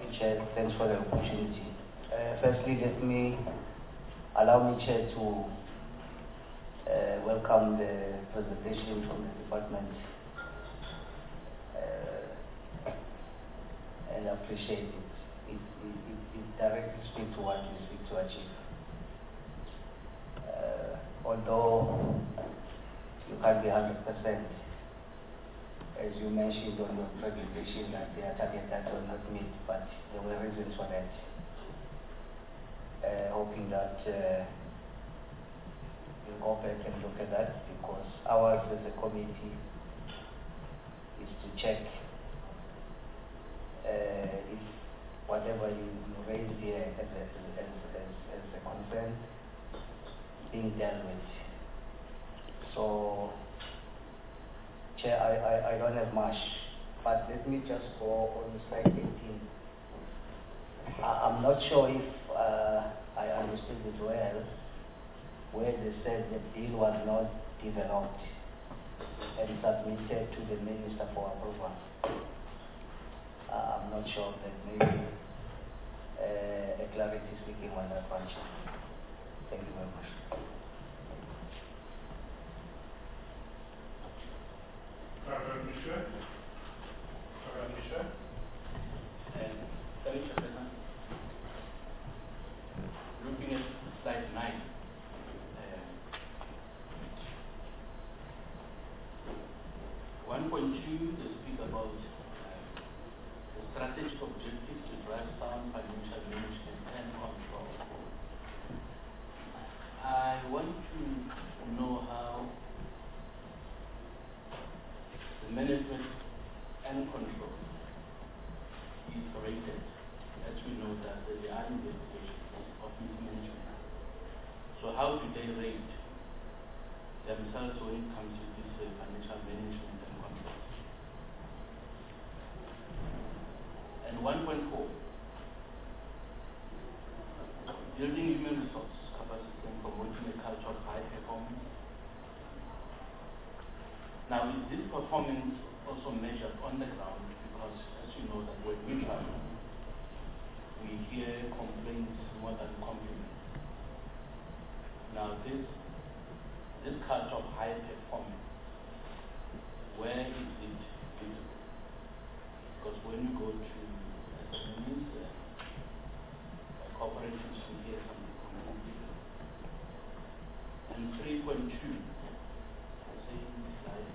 you, Chair. Thanks for the opportunity. Firstly, allow me, Chair, to welcome the presentation from the department and appreciate it. It directly speaks to what we seek to achieve. Although you can't be 100%, as you mentioned on your presentation, that there are targets that were not met, but there were reasons for that. Hoping that you'll go back and look at that, because ours as a committee is to check if whatever you raised here as a concern being dealt with. So, Chair, I don't have much, but let me just go on slide 18. I'm not sure if I understood it well, where they said the bill was not developed and submitted to the Minister for approval. I'm not sure that maybe a clarity speaking on that one. Thank you very much. Looking at slide 9, they speak about the strategic objectives to drive sound financial management and control. I want to know how the management and control is rated, as we know that there are investigations of mismanagement. So how do they rate themselves when it comes to this financial management and control? And 1.4, building human resource capacity and promoting a culture of high performance. Now, is this performance also measured on the ground? Because as you know that when we travel, we hear complaints more than compliments. Now, this culture of high performance, where is it visible? Because when you go to SMEs, corporations, you hear something completely different. And 3.2, same slide,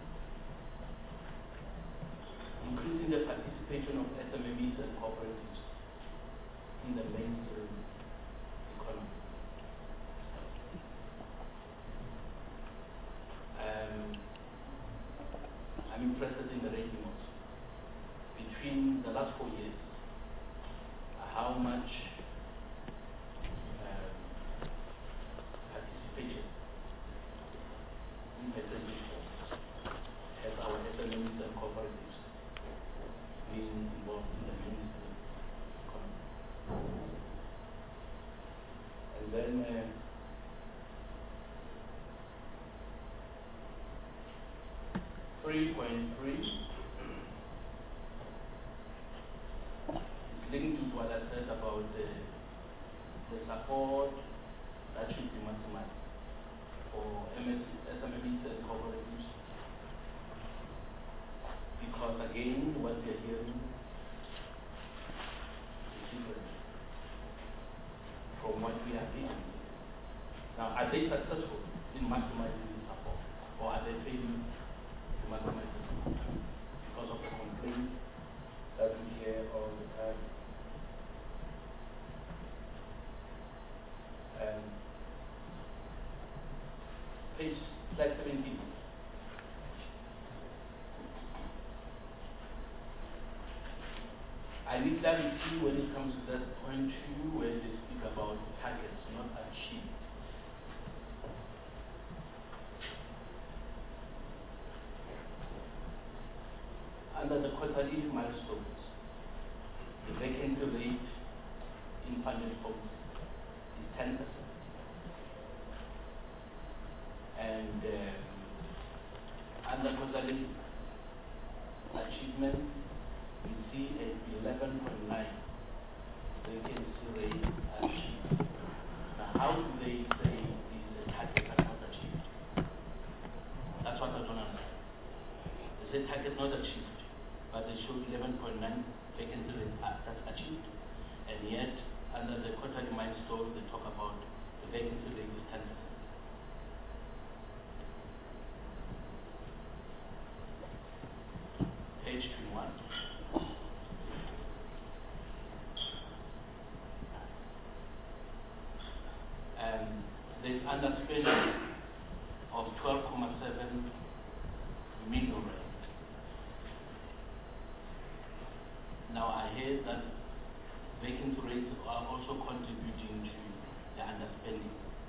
increasing the participation of SMEs and cooperatives in the mainstream economy. I'm interested in the rating also. Between the last 4 years, how much participation in percentage terms has our SMEs and cooperatives been involved in the mainstream economy? And then 3.3 is linked to what I said about the support that should be maximized for SMEs and cooperatives. Because again, what we are hearing is different from what we are hearing. Now, are they successful in maximizing the support, or are they failing to maximize the support because of the complaints that we hear all the time? Page slide 17. I need clarity when it comes to that point 2, where they speak about targets not achieved. Under the quarterly milestones, the vacancy rate in funded homes is 10%. And under quarterly achievement, we see a 11.9 vacancy rate achieved. Now, how do they say these targets are not achieved? That's what I don't understand. They say target not achieved, but they show 11.9 vacancy rate that's achieved. And yet, under the quarterly milestone, they talk about the vacancy rate is 10%. Page 21. There's underspending of 12.7 million rand. Now I hear that vacancy rates are also contributing to the underspending.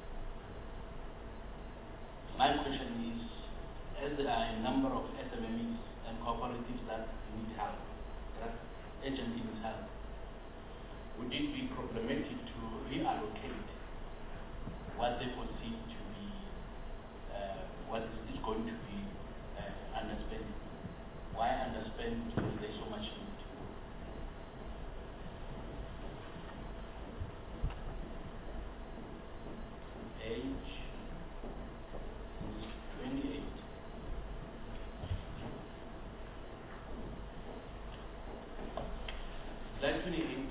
My question is, as there are a number of SMMEs and cooperatives that need help, that urgently need help, would it be problematic to reallocate what they perceive to be, what is going to be underspending? Why underspend when there's so much need? Page 28. Slide 28.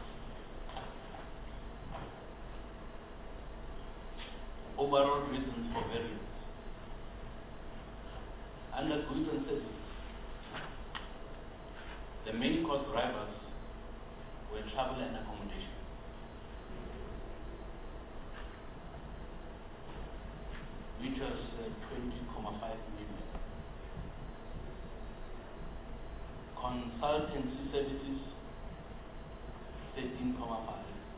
Overall reasons for variance. Under goods and services, the main cost drivers were travel and accommodation. Which was 20.5 million. Consultancy services, 13.5.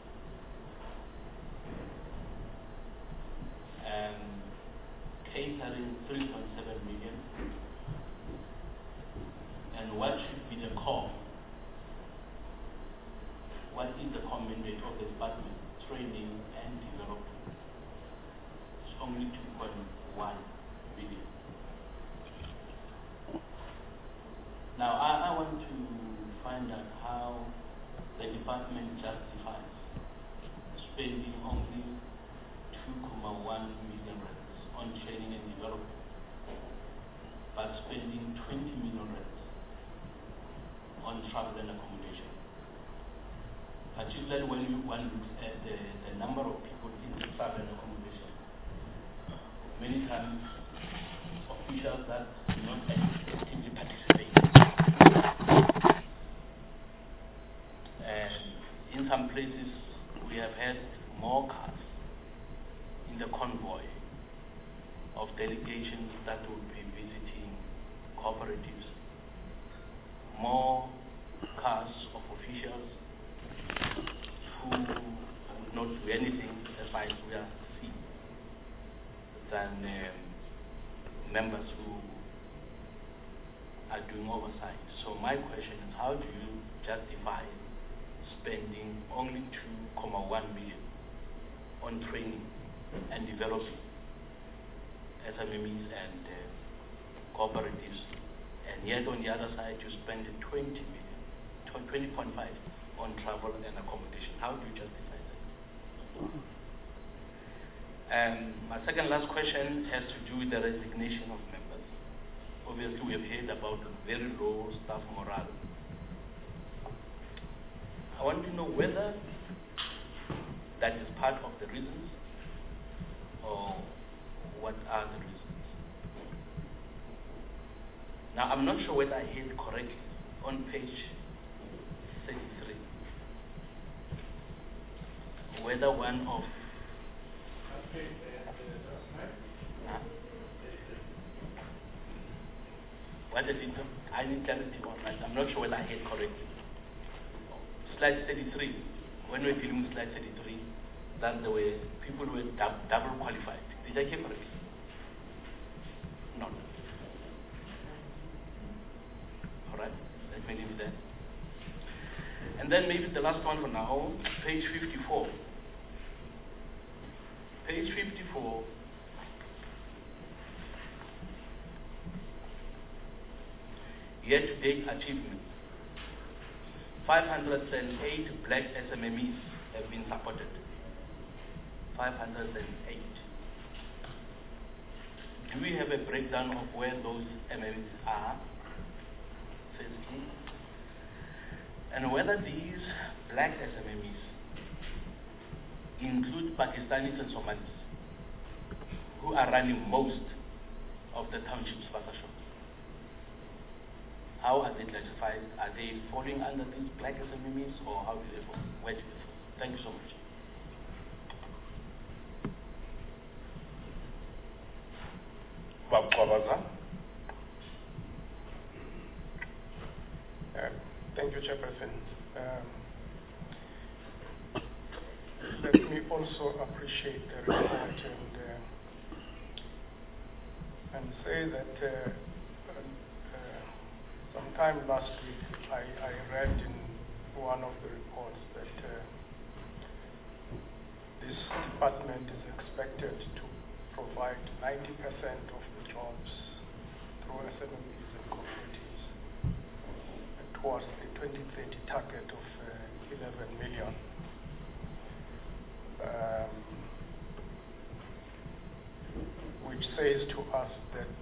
Catering, 3.7 million. And what should be the core? What is the core mandate of the department? Training and development. It's only 2.1 million. Now, I want to find out how the department justifies spending only 2.1 million rands on training and development, but spending 20 million rands on travel and accommodation. Particularly when one looks at the number of people in the travel and accommodation. Many times, officials that do not actively participate. And in some places, we have had more cars in the convoy of delegations that would be visiting cooperatives, more cars of officials who would not do anything as far as we are seen than members who are doing oversight. So my question is, how do you justify spending only 2.1 million on training and developing SMMEs and cooperatives, and yet on the other side you spend 20 million, 20.5 on travel and accommodation? How do you justify that? My second last question has to do with the resignation of members. Obviously, we have heard about very low staff morale. I want to know whether that is part of the reasons, or what are the reasons. Now, I'm not sure whether I heard correctly on page 33, whether one of what is it? I need clarity on that. I'm not sure whether I heard correctly. Slide 33, when we're dealing with slide 33, that there were people who were double qualified. Did I hear correctly? No. All right, let me leave it there. And then maybe the last one for now, page 54. Page 54. Year-to-date achievements. 508 black SMMEs have been supported. 508. Do we have a breakdown of where those MMEs are? Firstly. And whether these black SMMEs include Pakistanis and Somalis, who are running most of the townships Pastor Shop. How are they classified? Are they falling under these black SMMEs, or how do they fall? Where do they fall? Thank you so much. Thank you, Chairperson. Let me also appreciate the report and say that sometime last week I read in one of the reports that this department is expected to provide 90% of the jobs through SMMEs and cooperatives towards the 2030 target of 11 million. Which says to us that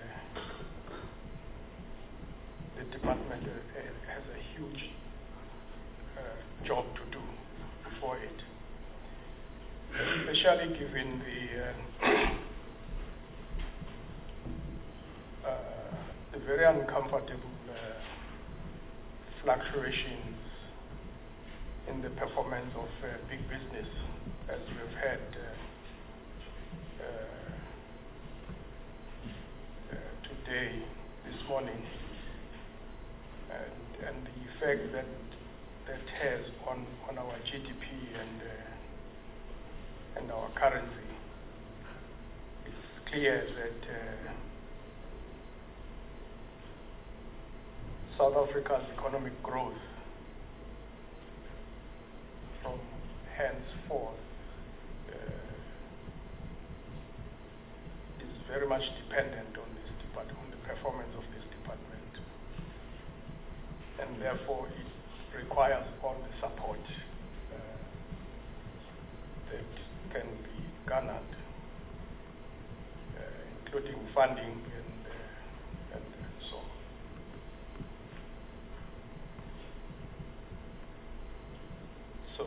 the department has a huge job to do before it, especially given the very uncomfortable fluctuations in the performance of big business, as we've had today, this morning, and the effect that has on our GDP and our currency. It's clear that South Africa's economic growth from henceforth is very much dependent on this department, on the performance of this department, and therefore it requires all the support that can be garnered, including funding and so on. So,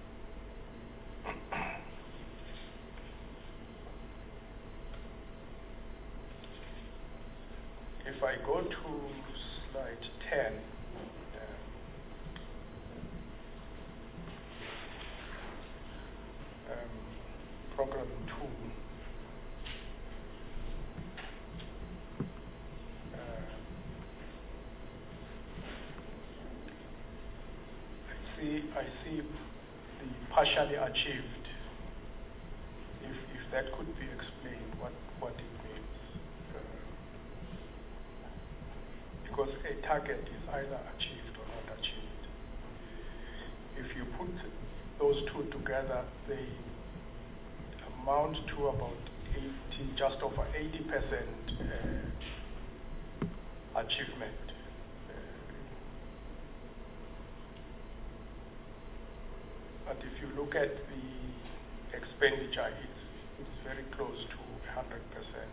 if I go to slide 10, program 2, I see the partially achieved. If that could be explained, what it means. Because a target is either achieved or not achieved. If you put those two together, they amount to about 80, just over 80% achievement. But if you look at the expenditure, it's very close to 100%.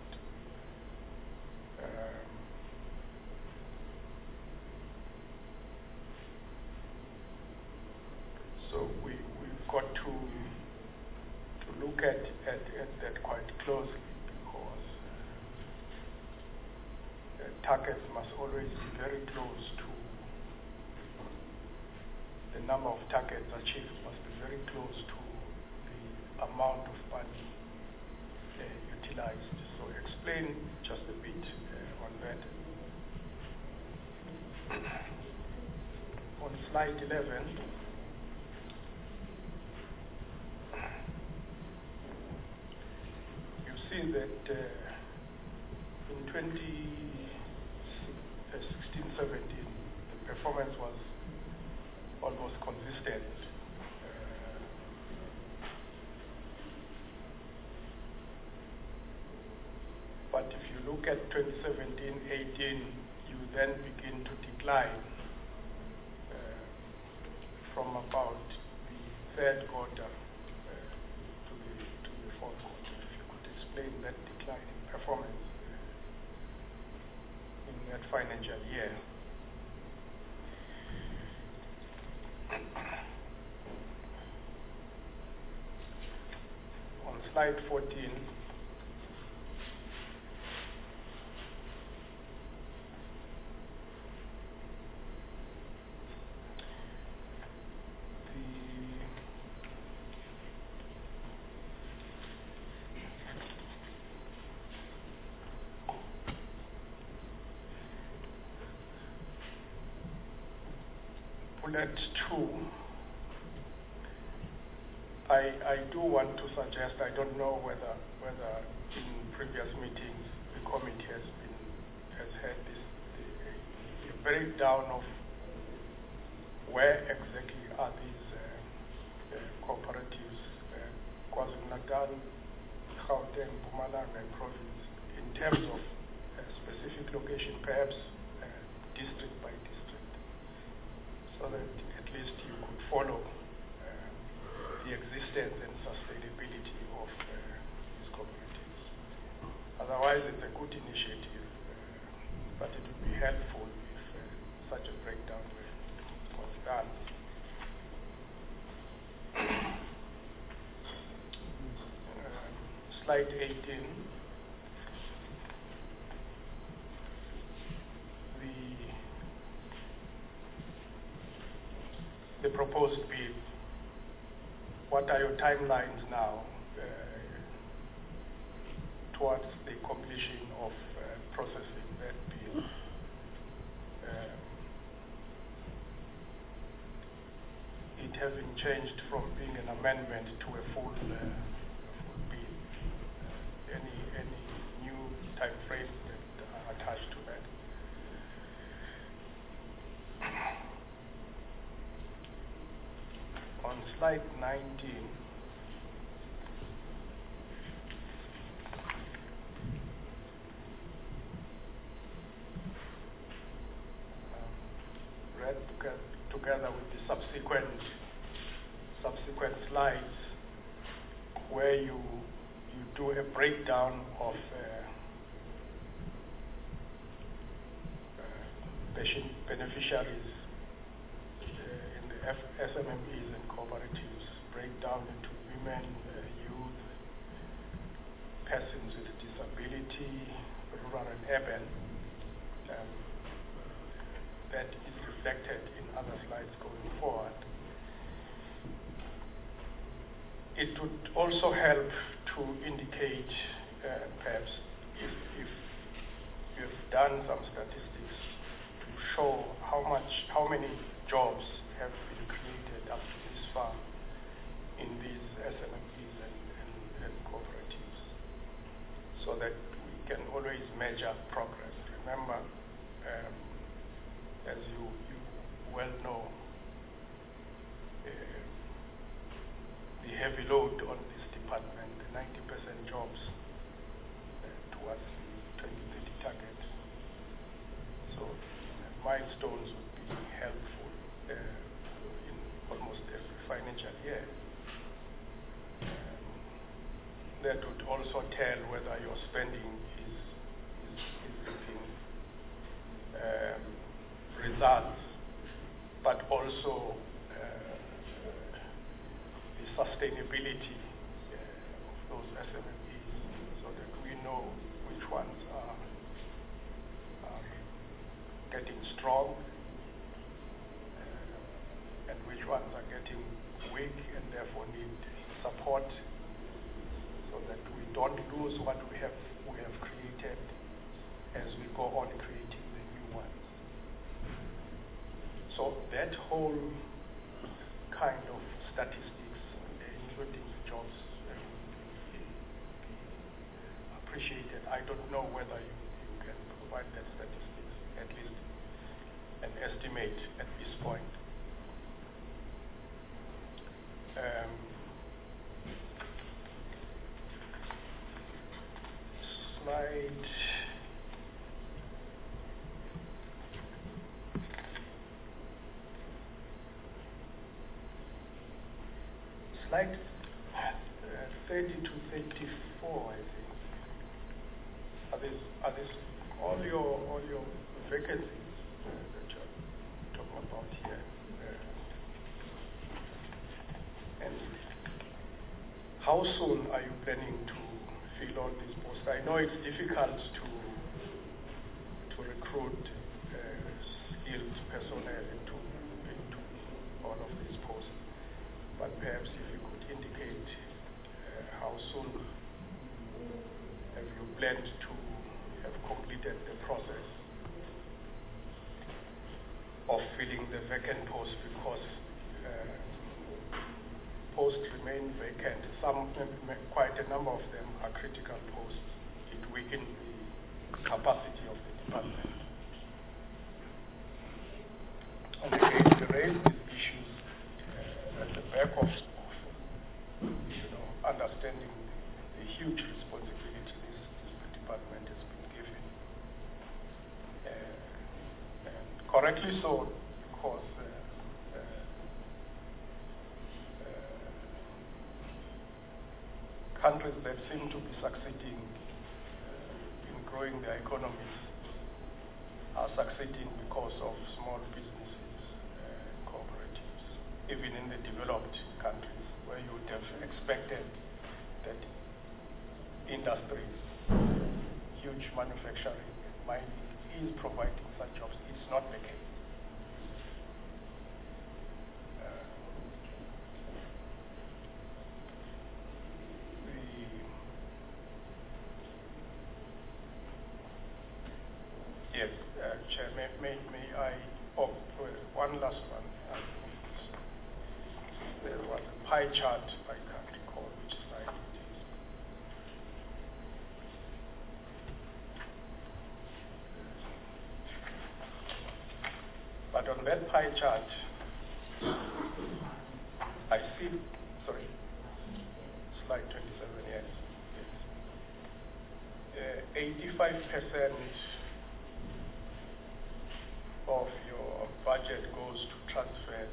So we've got to look at that quite closely, because targets must always be very close to the number of targets achieved must be very close to the amount of money utilized. So explain just a bit on that. On slide 11, you see that in 2016-17, the performance was almost consistent. But if you look at 2017-18, you then begin to decline about the third quarter to the fourth quarter. If you could explain that decline in performance in that financial year. On slide 14, bullet 2, I do want to suggest, I don't know whether in previous meetings the committee has had this a breakdown of where exactly are these cooperatives, KwaZulu-Natal, Gauteng, Mpumalanga, and province, in terms of specific location, perhaps district by district, so that at least you could follow the existence and sustainability of these cooperatives. Otherwise, it's a good initiative, but it would be helpful if such a breakdown was done. Slide 18. The proposed bill. What are your timelines now towards the completion of processing that bill? It having changed from being an amendment to a full bill. Any new time frames that are attached to that? On slide 19, read together with the subsequent slides, where you do a breakdown of beneficiaries in the SMMEs and cooperatives, break down into women, youth, persons with disability, rural and urban. That is reflected in other slides going forward. It would also help to indicate, perhaps, if you've done some statistics to show how many jobs have been created up to this far in these SMMEs and cooperatives, so that we can always measure progress. Remember, as you well know, the heavy load on this department, the 90% jobs towards the 2030 target. So milestones would be helpful in almost every financial year. That would also tell whether your spending is reaping results, but also the sustainability of those SMMEs, so that we know which ones are getting strong and which ones are getting weak and therefore need support, so that we don't lose what we have created as we go on creating the new ones. So that whole kind of statistics, including jobs, appreciated. I don't know whether you can provide that statistics, at least an estimate at this point. Slide 20. slide 30 to 34, I think. Are these all your vacancies that you're talking about here? And how soon are you planning to fill all these posts? I know it's difficult to recruit skilled personnel into all of these posts, but perhaps if you could indicate how soon have you planned to have completed the process of filling the vacant posts, because posts remain vacant. Some, quite a number of them, are critical posts. It weakens the capacity of the department. And again, you raise these issues at the back of understanding the huge responsibility this department has been given. And correctly so, because countries that seem to be succeeding in growing their economies are succeeding because of small businesses, cooperatives. Even in the developed countries, where you would have expected that industries, huge manufacturing, mining is providing such jobs, it's not the case. Yes, Chair, may I, one last one. There was a pie chart, I can't recall which slide it is. But on that pie chart, I see, sorry, slide 27, yes. 85% of your budget goes to transfers.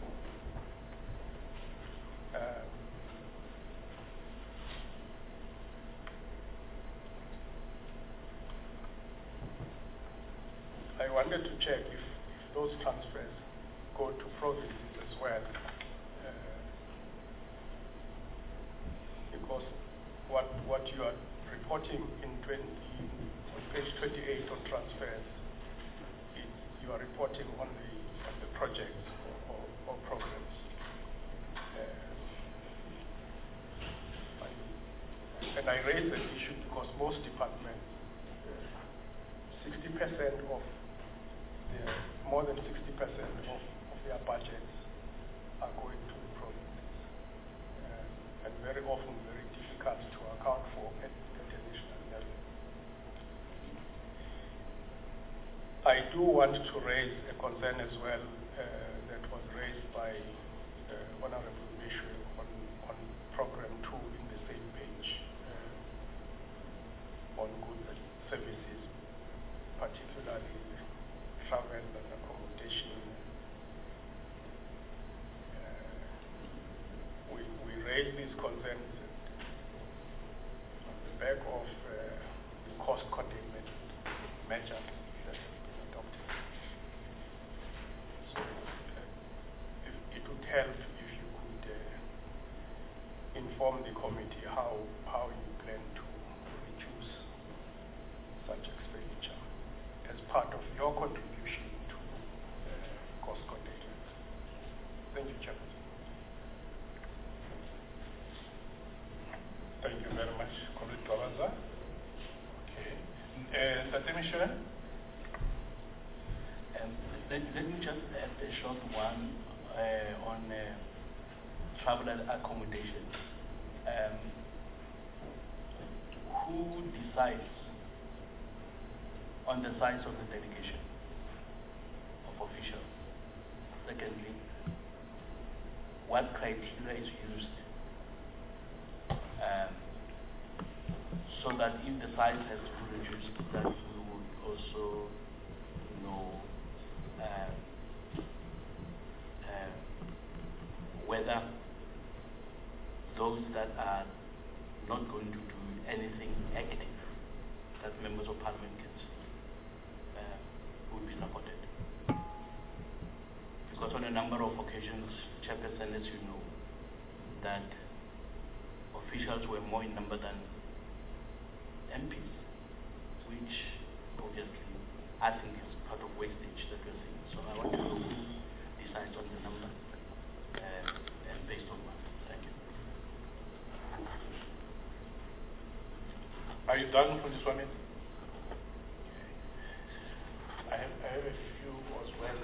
I wanted to check if those transfers go to provinces as well, because what you are reporting on page 28 on transfers, you are reporting on the projects or programs. And I raise that issue because most departments, 60% of more than 60% of their budgets are going to the provinces, and very often very difficult to account for at the national level. I do want to raise a concern as well that was raised by Honorable Mishwe on program 2 in the same page on goods and services, particularly travel and accommodation. We raise these concerns on the back of the cost containment measures that have been adopted. So it would help if you could inform the committee how you plan to reduce such expenditure as part of your contribution to cost containment. Thank you, Chairman. Thank you very much, Comrade Kawaza. Okay. Satemishwe? Let me just add a short one on travel and accommodation. Who decides on the size of the delegation of officials? Secondly, what criteria is used so that if the size has to be reduced, that we would also know whether those that are not going to do anything active that members of parliament can see will be supported. Because on a number of occasions, Chairperson, as you know, that officials were more in number than MPs, which obviously I think is part of wastage that we're seeing. So I want to know who decides on the number and based on what. Thank you. Are you done for this one? I have a few as well.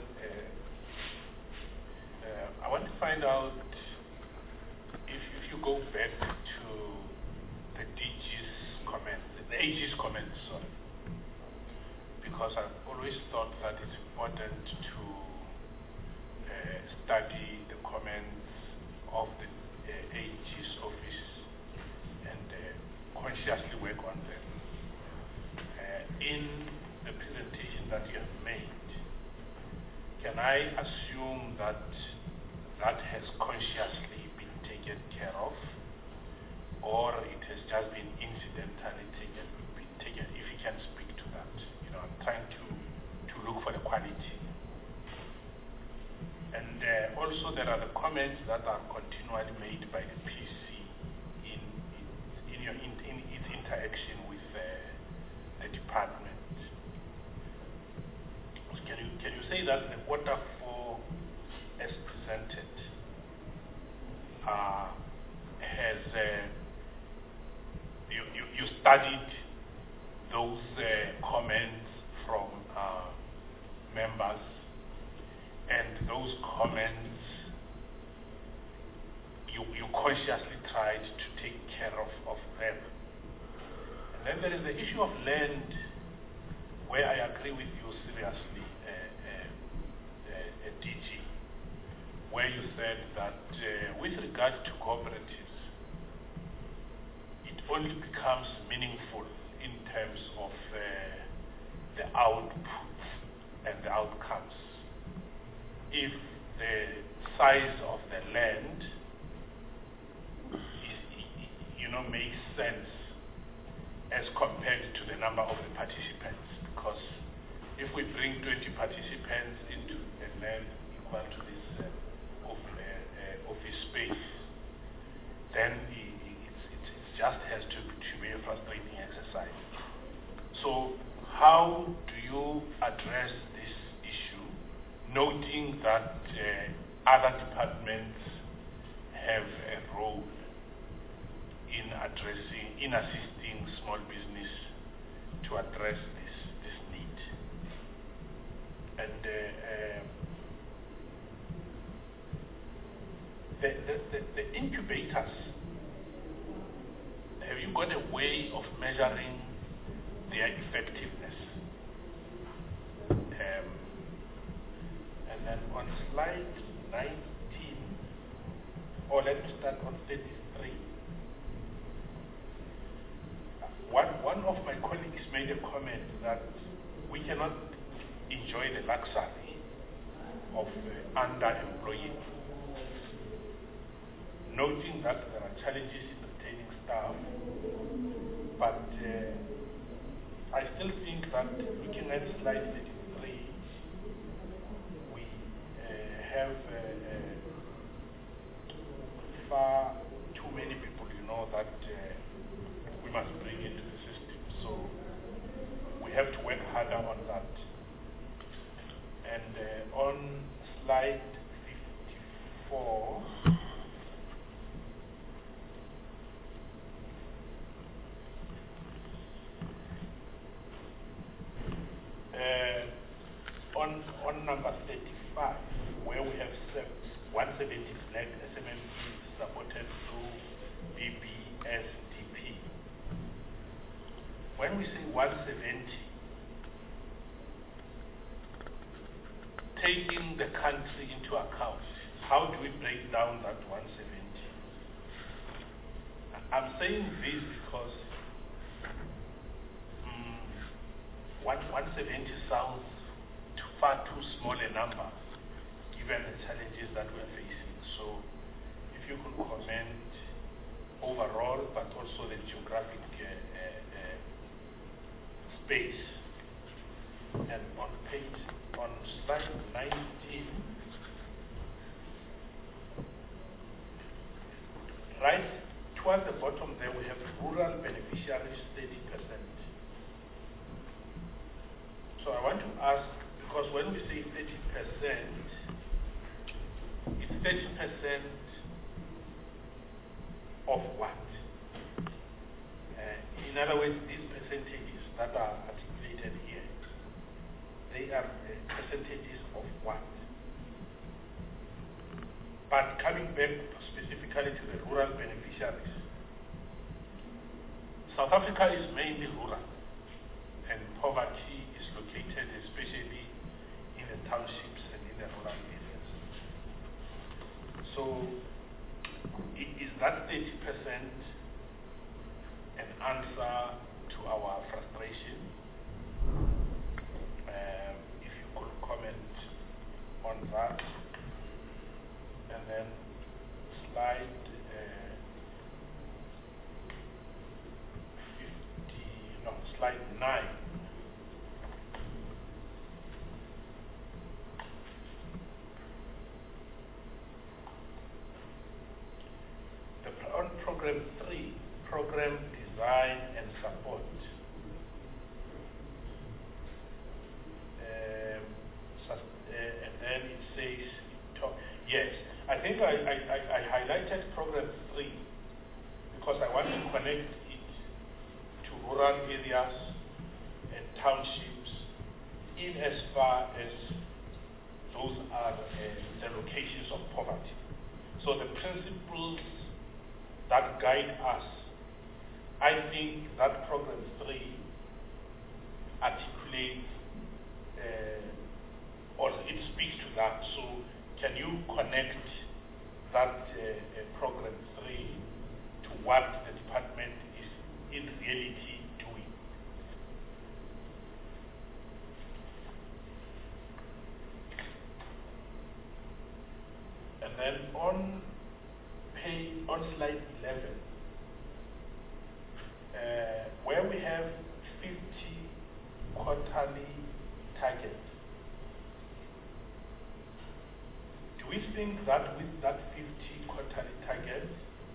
I want to find out if you go back to the DG's comments, the AG's comments, sorry, because I've always thought that it's important to study the comments of the AG's office and consciously work on them. In the presentation that you have made, can I assume that that has consciously been taken care of, or it has just been incidentally taken? If you can speak to that. You know, I'm trying to look for the quality. And also there are the comments that are continually made by the PC in its interaction with the department. Can you say that the quarter 4 as presented has you studied those comments from members, and those comments you consciously tried to take care of them? And then there is the issue of land, where I agree with you seriously, DG, where you said that with regard to cooperatives, it only becomes meaningful in terms of the outputs and the outcomes if the size of the land makes sense as compared to the number of the participants. Because if we bring 20 participants into a land equal to this office space, then it just has to be a frustrating exercise. So how do you address this issue, noting that other departments have a role in assisting small business to address this need? And the incubators, have you got a way of measuring their effectiveness? And then on slide 19, or let me start on 33. One of my colleagues made a comment that we cannot enjoy the luxury of underemploying, noting that there are challenges in obtaining staff, but I still think that looking at slide 33, we have far too many people, that we must bring into the system. So we have to work harder on that. And on slide 54, on number 35, where we have 170 flag SMMEs supported through BBSDP. When we say 170, taking the country into account, how do we break down that 170? I'm saying this because 170 sounds far too small a number given the challenges that we are facing. So if you could comment overall, but also the geographic space. And on slide 19, right towards the bottom there, we have rural beneficiaries 30%. So I want to ask, because when we say 30%, it's 30% of what? In other words, these percentages that are articulated here, they are percentages of what? But coming back specifically to the rural beneficiaries, South Africa is mainly rural, and poverty is located especially in the townships and in the rural areas. So, is that 30% an answer to our frustration? If you could comment on that. And then slide 9. On program 3, program design and support. And then it says, yes, I think I highlighted program 3 because I want to connect it to rural areas and townships in as far as those are the locations of poverty. So the principles that guide us, I think that program 3 articulates or it speaks to that. So can you connect that program 3 to what the department is in reality doing? And then on slide 11, where we have 50 quarterly targets, do we think that with that 50 quarterly targets,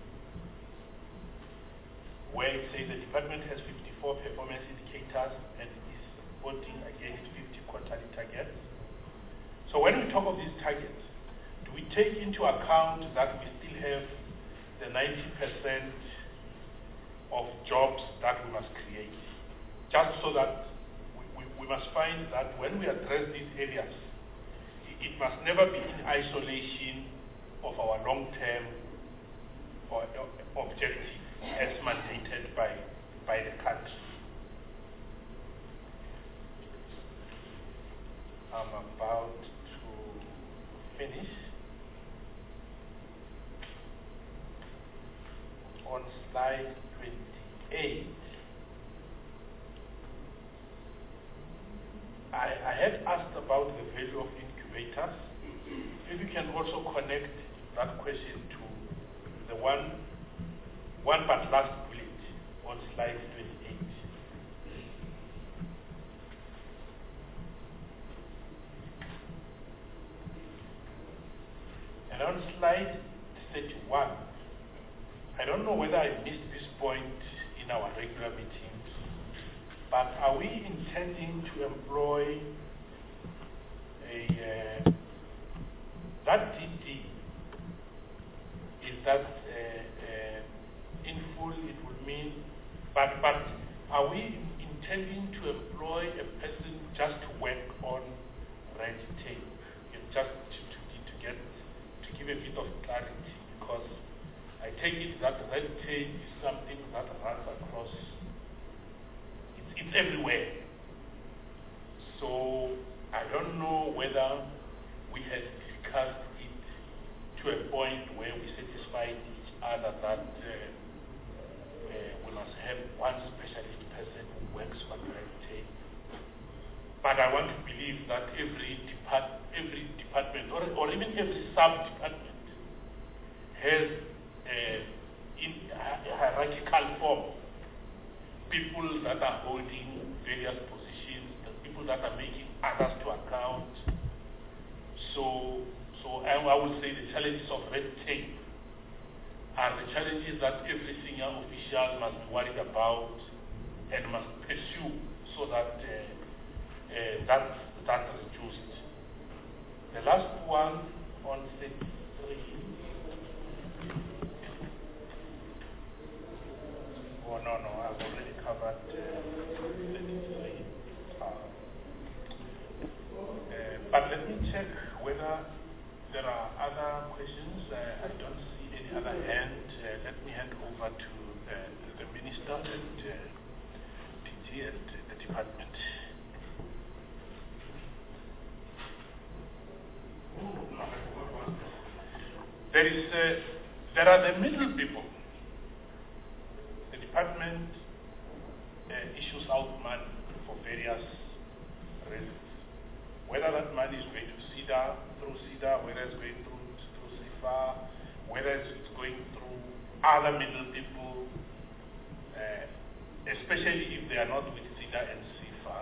where it says the department has 54 performance indicators and is voting against 50 quarterly targets? So when we talk of these targets, do we take into account that we still have the 90% of jobs that we must create? Just so that we must find that when we address these areas, it must never be in isolation of our long-term objective as mandated by the country. I'm about to finish. On slide 28, I had asked about the value of incubators. If you can also connect that question to the one but last bullet on slide 28. And on slide 31, I don't know whether I missed this point in our regular meetings, but are we intending to employ that DD? Is that in full it would mean, but are we intending to employ a person just to work on red tape? Just to give a bit of clarity, because I take it that red tape is something that runs across, it's everywhere. So I don't know whether we have discussed it to a point where we satisfied each other that we must have one specialist person who works on red tape. But I want to believe that every department or even every sub-department people that are holding various positions, the people that are making others to account. So I would say the challenges of red tape are the challenges that every senior official must be worried about and must pursue so that that's reduced. The last one on 33. Oh no, I've already covered 33. But let me check whether there are other questions. I don't see any other hand. Let me hand over to the Minister and DG and the department. There are the middle people. The department issues out money for various reasons. Whether that money is going to SIDA, through SIDA, whether it's going through SIFA, whether it's going through other middle people, especially if they are not with SIDA and SIFA.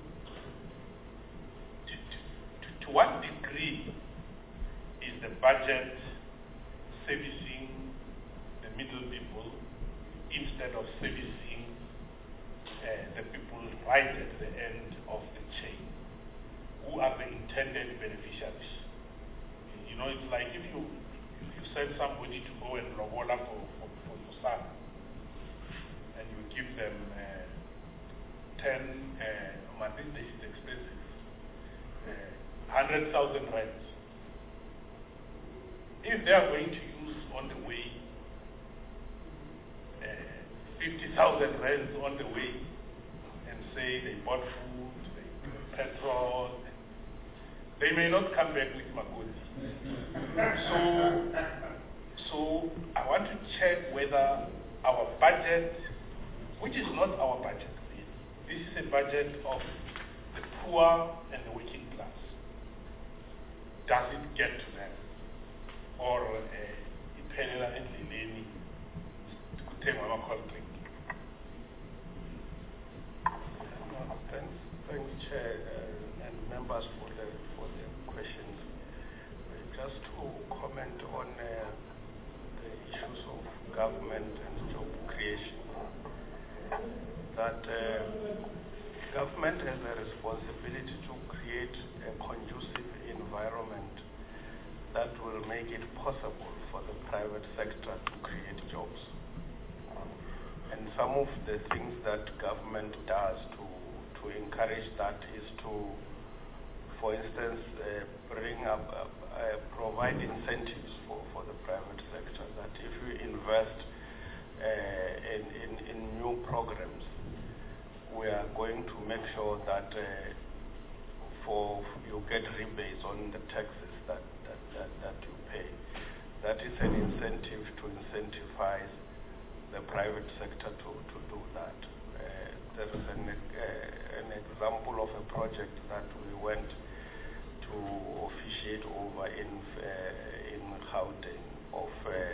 To what degree is the budget servicing the middle people instead of servicing the people right at the end of the chain, who are the intended beneficiaries? You know, it's like if you send somebody to go and lobola for son, and you give them 10, I think this is expensive, 100,000 rands. If they are going to use on the way 50,000 rands on the way, and say they bought food, they bought petrol, they may not come back with Makoti. So I want to check whether our budget, which is not our budget, this is a budget of the poor and the working class. Does it get to them? Or Iphelela endleleni kuthengwa ama-cold drink? Thanks, Chair, and members for the questions. Just to comment on the issues of government and job creation, that government has a responsibility to create a conducive environment that will make it possible for the private sector to create jobs. And some of the things that government does to encourage that is to, for instance, provide incentives for the private sector, that if you invest in new programs, we are going to make sure that you get rebates on the taxes that you pay. That is an incentive to incentivize the private sector to do that. There is an example of a project that we went to officiate over in Gauteng of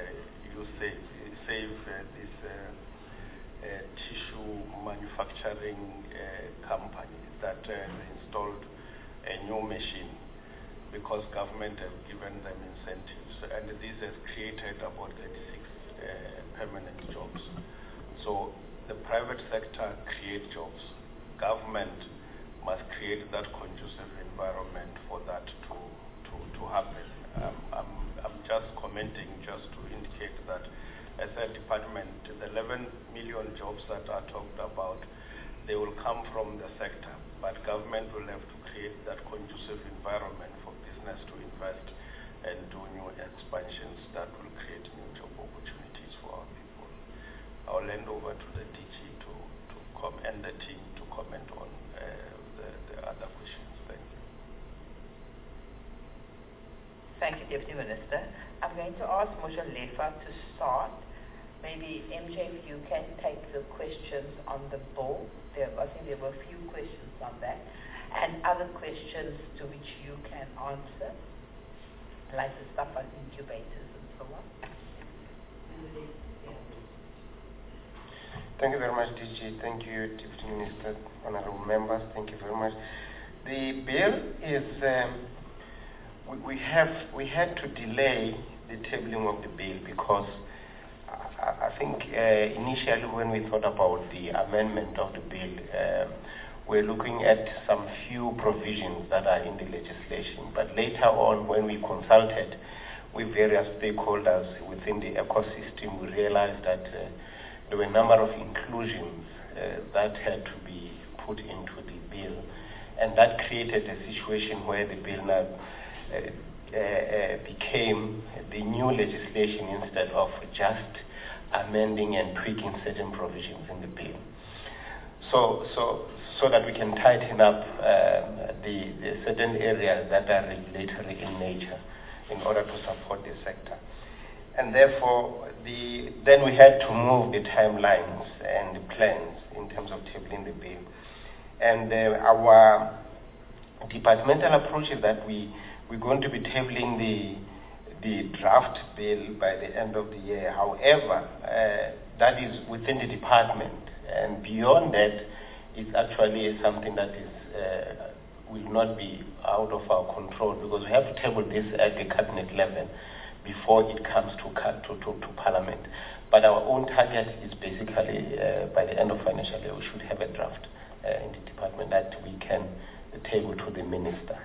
save this tissue manufacturing company that installed a new machine because government have given them incentives, and this has created about 36 permanent jobs. So the private sector create jobs. Government must create that conducive environment for that to happen. I'm just commenting just to indicate that as a department, the 11 million jobs that are talked about, they will come from the sector, but government will have to create that conducive environment for business to invest and do new expansions that will create new job opportunities for our people. I'll hand over to the DG and the team to comment on the other questions. Thank you. Thank you, Deputy Minister. I'm going to ask Mojalefa to start. Maybe MJ, if you can take the questions on the bill. I think there were a few questions on that, and other questions to which you can answer, like the stuff on incubators and so on. Thank you very much, DG. Thank you, Deputy Minister, honorable members. Thank you very much. The bill is, we had to delay the tabling of the bill because I think initially when we thought about the amendment of the bill, we're looking at some few provisions that are in the legislation. But later on, when we consulted with various stakeholders within the ecosystem, we realized that there were a number of inclusions that had to be put into the bill. And that created a situation where the bill now became the new legislation instead of just amending and tweaking certain provisions in the bill. So that we can tighten up the certain areas that are regulatory in nature in order to support the sector. And therefore, then we had to move the timelines and the plans in terms of tabling the bill. And our departmental approach is that we're going to be tabling the draft bill by the end of the year. However, that is within the department. And beyond that, it's actually something that is will not be out of our control because we have to table this at the cabinet level before it comes to Parliament. But our own target is basically by the end of financial year, we should have a draft in the department that we can table to the minister.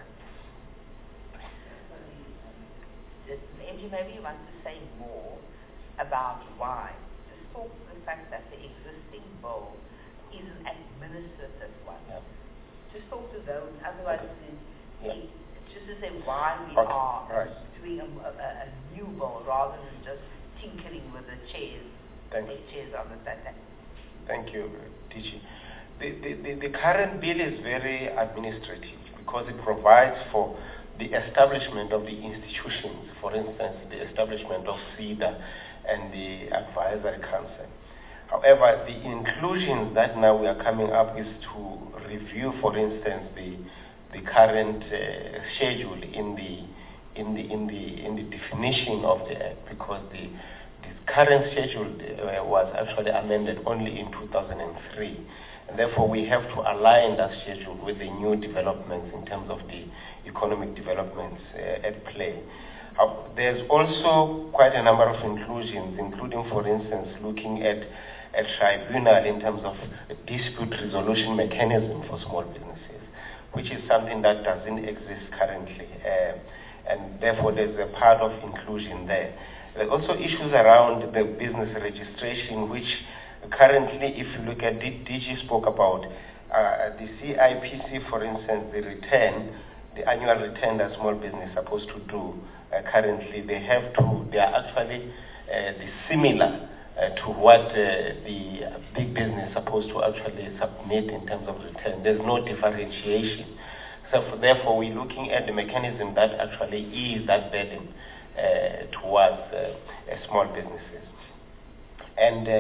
MG, maybe you want to say more about why. Just talk to the fact that the existing bill is an administrative one. Yeah. Just talk to those, otherwise just to say why we Okay. are doing a new bill rather than just tinkering with the chairs. Thanks. Chairs on the side. Thank you, DG. The current bill is very administrative because it provides for the establishment of the institutions, for instance, the establishment of CEDA and the Advisory Council. However, the inclusions that now we are coming up is to review, for instance, the current schedule in the definition of the act, because the current schedule was actually amended only in 2003, and therefore we have to align that schedule with the new developments in terms of the economic developments at play. There's also quite a number of inclusions, including, for instance, looking at a tribunal in terms of a dispute resolution mechanism for small businesses, which is something that doesn't exist currently, and therefore there's a part of inclusion there. There are also issues around the business registration, which currently, if you look at DG spoke about, the CIPC, for instance, the annual return that small business is supposed to do, currently they are actually similar to what the big business is supposed to actually submit in terms of return. There's no differentiation. So therefore, we're looking at the mechanism that actually ease that burden towards small businesses. And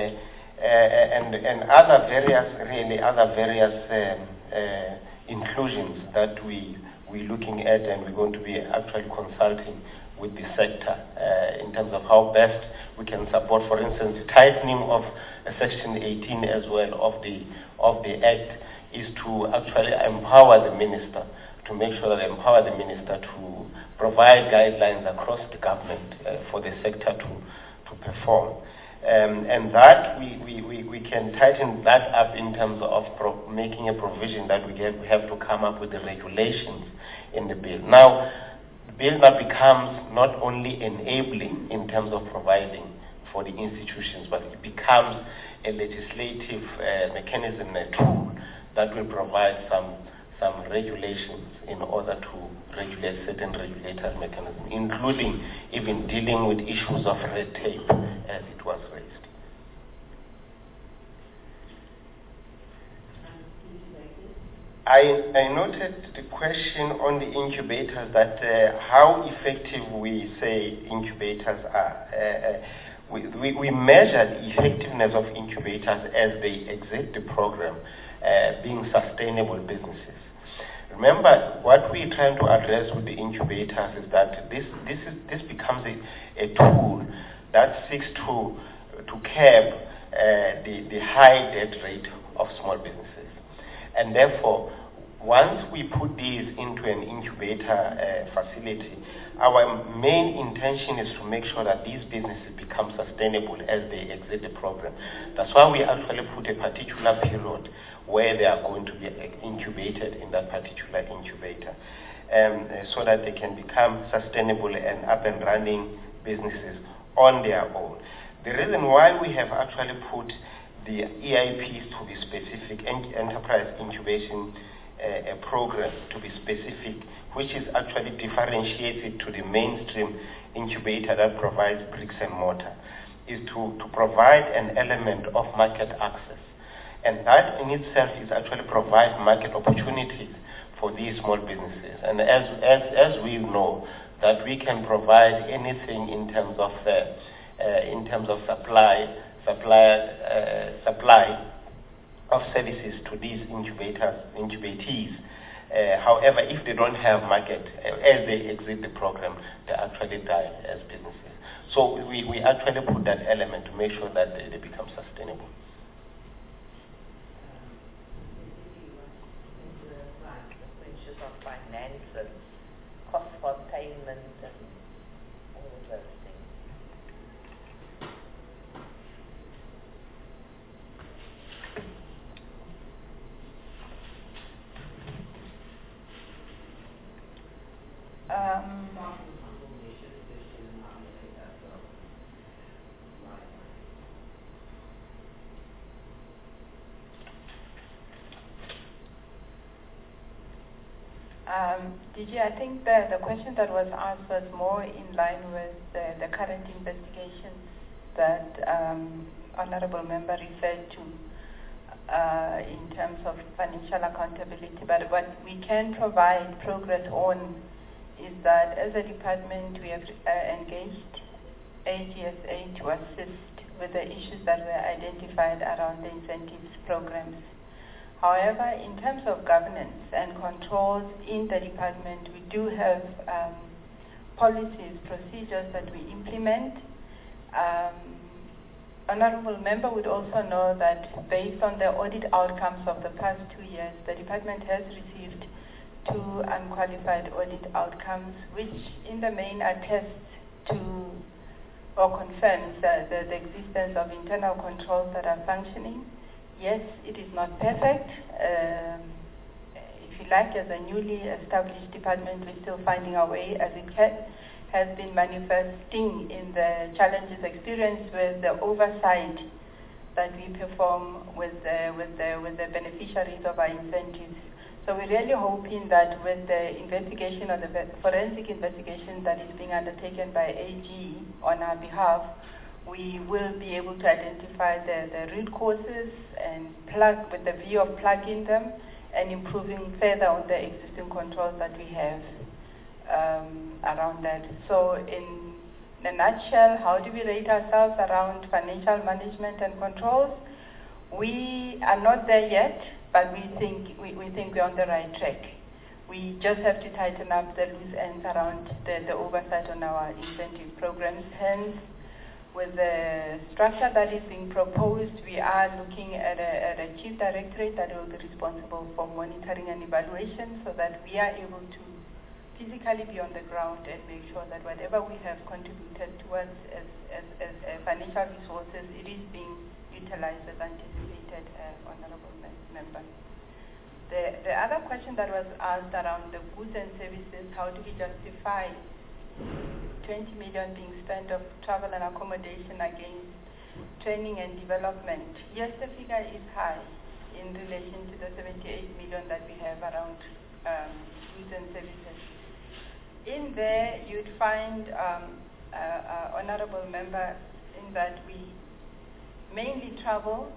other various inclusions that we're looking at, and we're going to be actually consulting with the sector in terms of how best we can support, for instance, the tightening of Section 18 as well of the Act is to actually empower the minister, to make sure that they empower the minister to provide guidelines across the government for the sector to perform. And that we can tighten that up in terms of making a provision that we have to come up with the regulations in the bill. Now, the bill that becomes not only enabling in terms of providing for the institutions, but it becomes a legislative mechanism, a tool that will provide some regulations in order to regulate certain regulatory mechanisms, including even dealing with issues of red tape, as it was raised. I noted the question on the incubators, that how effective we say incubators are. We measure the effectiveness of incubators as they exit the program, being sustainable businesses. Remember, what we're trying to address with the incubators is that this becomes a tool that seeks to curb the high debt rate of small businesses. And therefore, once we put these into an incubator facility, our main intention is to make sure that these businesses become sustainable as they exit the program. That's why we actually put a particular period where they are going to be incubated in that particular incubator, so that they can become sustainable and up and running businesses on their own. The reason why we have actually put the EIPs to be specific, enterprise incubation program to be specific, which is actually differentiated to the mainstream incubator that provides bricks and mortar, is to provide an element of market access. And that in itself is actually provide market opportunities for these small businesses. And as we know, that we can provide anything in terms of supply of services to these incubatees. However, if they don't have market, as they exit the program, they actually die as businesses. So we actually put that element to make sure that they become sustainable. The issues of finances, cost containment, and all of those things. DG, I think the question that was asked was more in line with the current investigations that Honorable Member referred to in terms of financial accountability. But what we can provide progress on is that as a department we have engaged AGSA to assist with the issues that were identified around the incentives programs. However, in terms of governance and controls in the department, we do have policies, procedures that we implement. Honorable Member would also know that based on the audit outcomes of the past 2 years, the department has received 2 unqualified audit outcomes, which in the main attests to or confirms the existence of internal controls that are functioning. Yes, it is not perfect. If you like, as a newly established department, we're still finding our way, as it has been manifesting in the challenges experienced with the oversight that we perform with the beneficiaries of our incentives. So we're really hoping that with the investigation or the forensic investigation that is being undertaken by AG on our behalf, we will be able to identify the root causes and plug with the view of plugging them and improving further on the existing controls that we have around that. So in a nutshell, how do we rate ourselves around financial management and controls? We are not there yet, but we think we're on the right track. We just have to tighten up the loose ends around the oversight on our incentive programs. Hence, with the structure that is being proposed, we are looking at a chief directorate that will be responsible for monitoring and evaluation, so that we are able to physically be on the ground and make sure that whatever we have contributed towards as financial resources, it is being utilized as anticipated, Honorable Member. The other question that was asked around the goods and services, how do we justify 20 million being spent of travel and accommodation against training and development? Yes, the figure is high in relation to the 78 million that we have around goods and services. In there, you'd find, Honorable Member, in that we mainly travel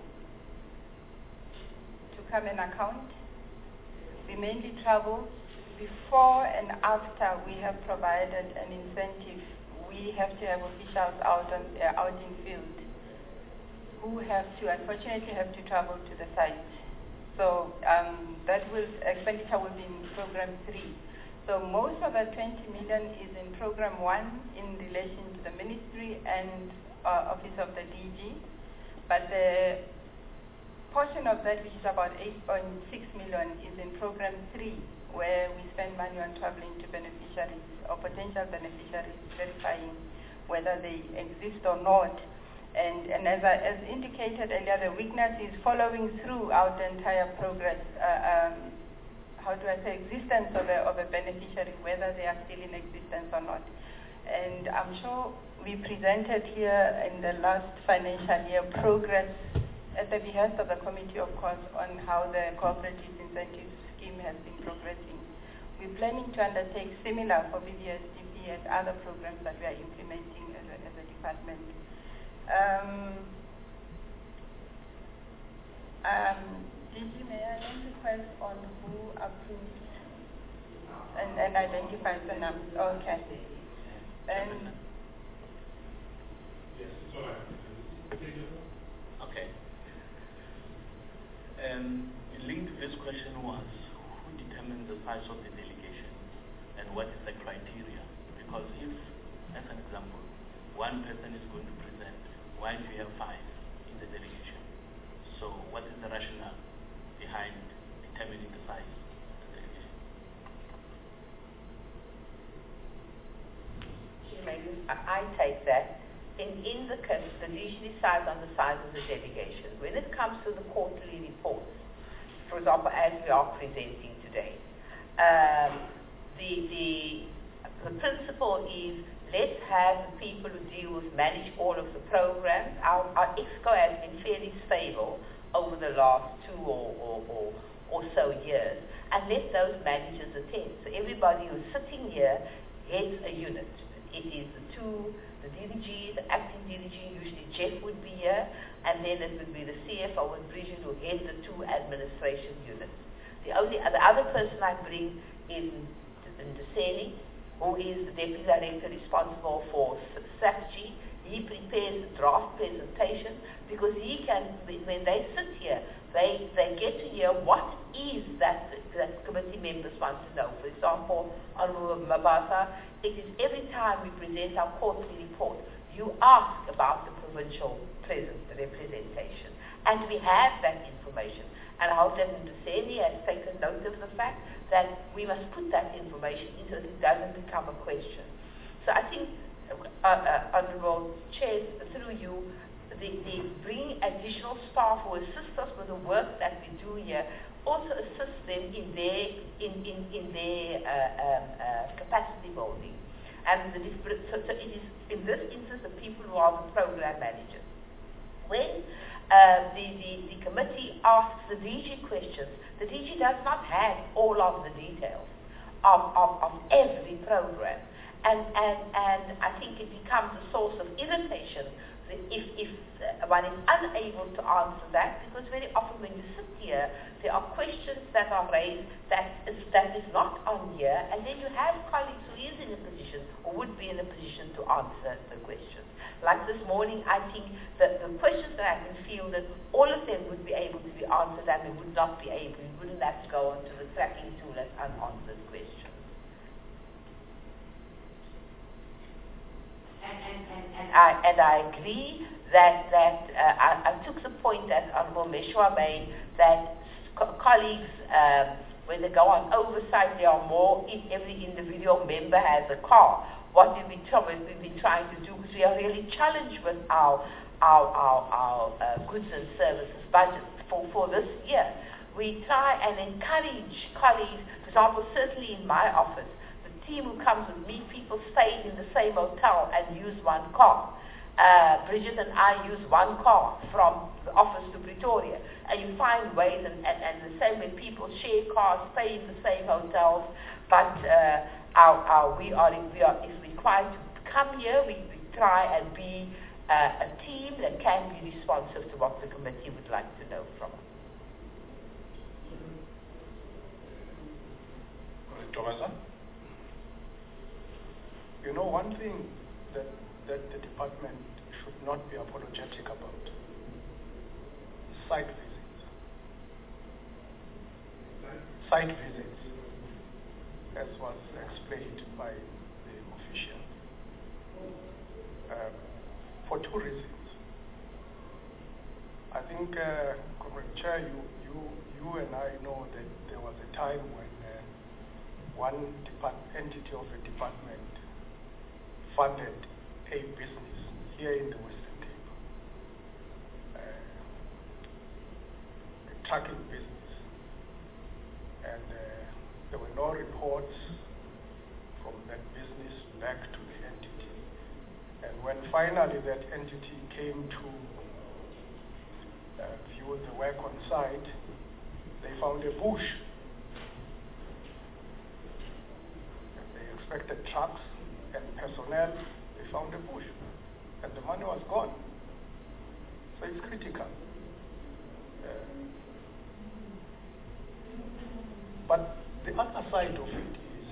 to come and account. We mainly travel before and after we have provided an incentive. We have to have officials out in field who unfortunately have to travel to the site. So expenditure will be in program 3. So most of the 20 million is in program 1 in relation to the ministry and office of the DG. but the portion of that, which is about 8.6 million, is in program 3, where we spend money on traveling to beneficiaries or potential beneficiaries, verifying whether they exist or not. And as indicated earlier, the weakness is following throughout the entire progress, existence of a beneficiary, whether they are still in existence or not. And I'm sure we presented here in the last financial year progress at the behest of the committee, of course, on how the cooperative incentive scheme has been progressing. We're planning to undertake similar for BBSDP and other programs that we are implementing as a department. DG, may I then request on who approves and identifies the numbers? Okay. And yes, it's all right. Okay. Linked to this question was, who determines the size of the delegation and what is the criteria? Because if, as an example, one person is going to present, why do you have 5 in the delegation? So what is the rationale behind determining the size of the delegation? Maybe I take that. In the case, the DG decides on the size of the delegation. When it comes to the quarterly reports, for example, as we are presenting today, the principle is let's have the people who manage all of the programs. Our EXCO has been fairly stable over the last 2 or so years, and let those managers attend. So everybody who's sitting here heads a unit. It is the DDG, the acting DDG, usually Jeff would be here, and then it would be the CFO and Bridget who head the 2 administration units. The other person I bring is Nduseni, who is the Deputy Director responsible for strategy. He prepares the draft presentation because he can, when they sit here, they get to hear what is that committee members want to know. For example, Honorable Mabasa, it is every time we present our quarterly report, you ask about the provincial representation. And we have that information. And I hope that Nduseni has taken note of the fact that we must put that information in so that it doesn't become a question. So I think, Honorable Chair, through you, the bringing additional staff who assist us with the work that we do here also assist them in their capacity building. And so it is in this instance the people who are the program managers. When the committee asks the DG questions, the DG does not have all of the details of every program. And I think it becomes a source of irritation if one is unable to answer that, because very often when you sit here, there are questions that are raised that is not on here, and then you have colleagues who is in a position or would be in a position to answer the questions. Like this morning, I think that the questions that have been fielded, all of them would be able to be answered, and we would not be able, we wouldn't have to go onto the tracking tool as unanswered questions. And I agree that I took the point that Honorable Meshwa made, that colleagues, when they go on oversight, there are more, every individual member has a car. What we've been trying to do, because we are really challenged with our goods and services budget for this year. We try and encourage colleagues, for example, certainly in my office, team who comes with me, people stay in the same hotel and use one car. Bridget and I use one car from the office to Pretoria. And you find ways, and the same when people share cars, stay in the same hotels, but if required to come here, we try and be a team that can be responsive to what the committee would like to know from us. Tomasa? You know, one thing that the department should not be apologetic about: site visits. Site visits, as was explained by the official, for 2 reasons. think, Comrade Chair, you and I know that there was a time when one entity of a department funded a business here in the Western Cape, a trucking business, and there were no reports from that business back to the entity. And when finally that entity came to view the work on site, they found a bush. They expected trucks and personnel, they found a bush, and the money was gone. So it's critical. But the other side of it is,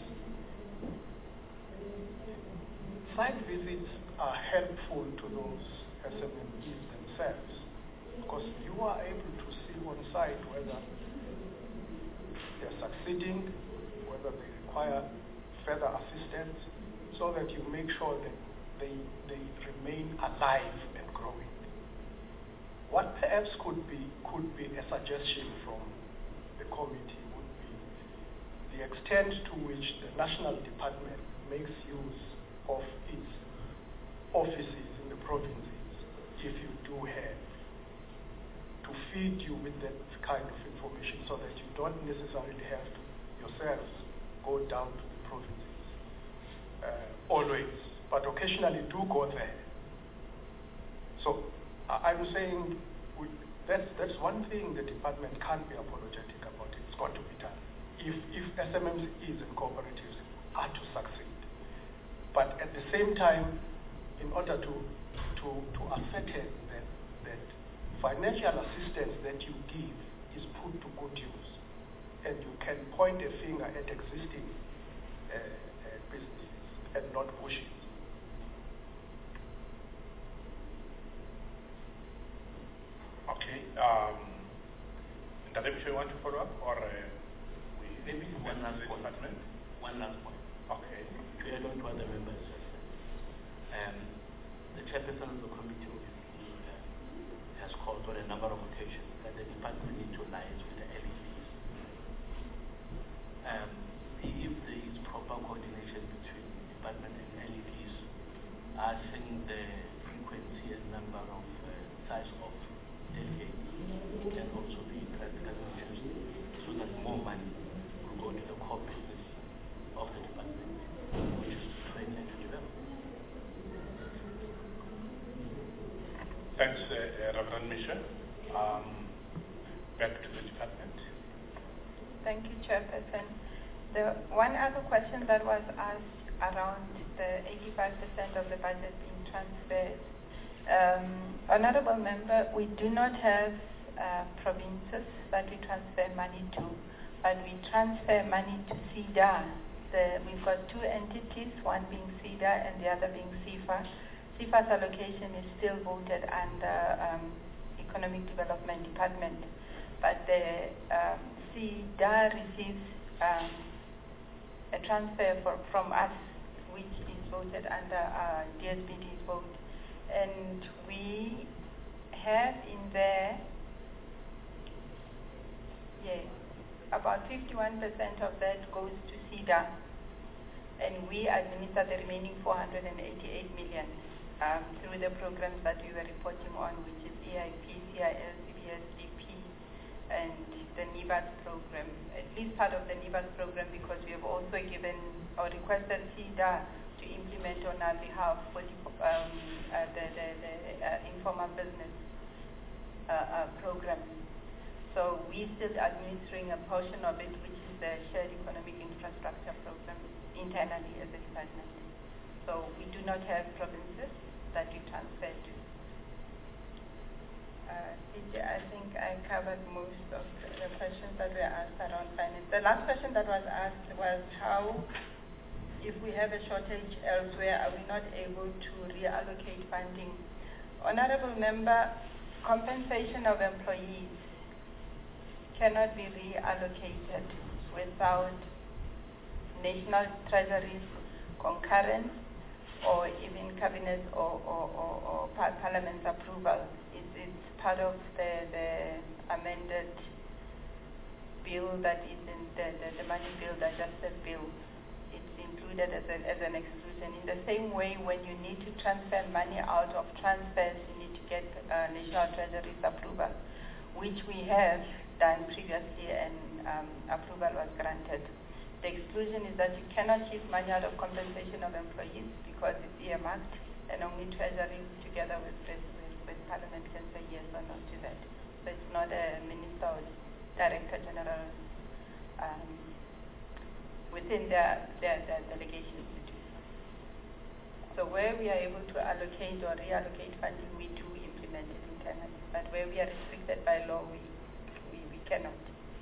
site visits are helpful to those SMMEs themselves, because you are able to see on site whether they're succeeding, whether they require further assistance, so that you make sure that they remain alive and growing. What perhaps could be a suggestion from the committee would be the extent to which the national department makes use of its offices in the provinces, if you do have, to feed you with that kind of information, so that you don't necessarily have to yourselves go down to the provinces always, but occasionally do go there. So I'm saying that's one thing the department can't be apologetic about. It's got to be done if SMMEs and cooperatives are to succeed. But at the same time, in order to ascertain that financial assistance that you give is put to good use, and you can point a finger at existing businesses and not bushes. Okay. If you want to follow up, or maybe one last point. One last point. Okay. I don't want the members. The chairperson of the committee has called on a number of occasions that the department needs to liaise with the LEDs. If there is proper coordination between the department and LEDs, I think the frequency and number of size of delegates can also be practically reduced, so that more money will go to the core business of the department, which is to train and to develop. Thanks, Reverend Misha. Back to the department. Thank you, Chairperson. The one other question that was asked around the 85% of the budget being transferred. Honorable Member, we do not have provinces that we transfer money to, but we transfer money to CEDA. We've got two entities, one being CEDA and the other being CIFA. CIFA's allocation is still voted under Economic Development Department, but the CEDA receives a transfer from us, which is voted under DSBD's vote. And we have in there, about 51% of that goes to CEDA, and we administer the remaining 488 million through the programs that we were reporting on, which is EIP, CIL, CBS, DP, and the NIBAS program, at least part of the NIBAS program, because we have also given or requested CEDA to implement on our behalf for the informal business program. So we're still administering a portion of it, which is the shared economic infrastructure program internally as a department. So we do not have provinces that we transfer to. I think I covered most of the questions that were asked around finance. The last question that was asked was how, if we have a shortage elsewhere, are we not able to reallocate funding? Honorable Member, compensation of employees cannot be reallocated without National Treasury's concurrence or even cabinet or parliament's approval. It's part of the amended bill that is in the money bill, the adjusted bill. It's included as an exclusion. In the same way, when you need to transfer money out of transfers, you need to get National Treasury's approval, which we have done previously, and approval was granted. The exclusion is that you cannot shift money out of compensation of employees because it's earmarked, and only Treasury together with Parliament can say yes or no to that. So it's not a minister or Director General within their delegations to do so. So where we are able to allocate or reallocate funding, we do implement it internally. But where we are restricted by law, we cannot.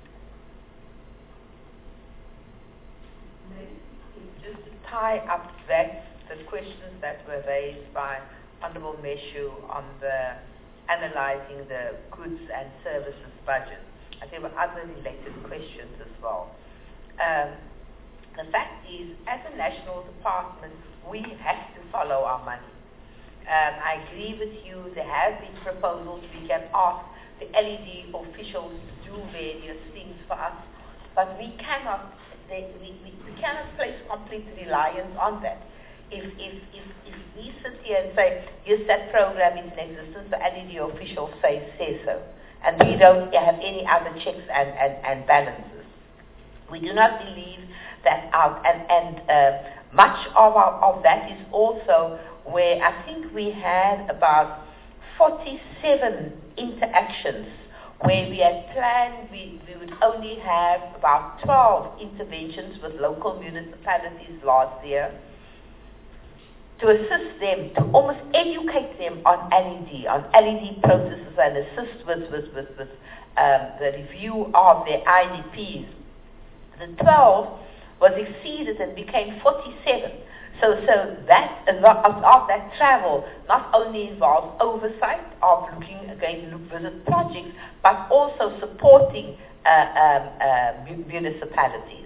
Just to tie up that, the questions that were raised by Honourable Meshu on the analysing the goods and services budget. There were other related questions as well. The fact is, as a national department, we have to follow our money. I agree with you, there have been proposals, we can ask the LED officials to do various things for us, but we cannot place complete reliance on that. If we sit here and say, yes, that program is in existence, the LED officials say so, and we don't have any other checks and balances. We do not believe that out, and much of that is also where I think we had about 47 interactions where we had planned we would only have about 12 interventions with local municipalities last year to assist them, to almost educate them on LED processes and assist with the review of their IDPs. The 12 was exceeded and became 47. So that of that travel not only involves oversight of going to visit projects, but also supporting municipalities.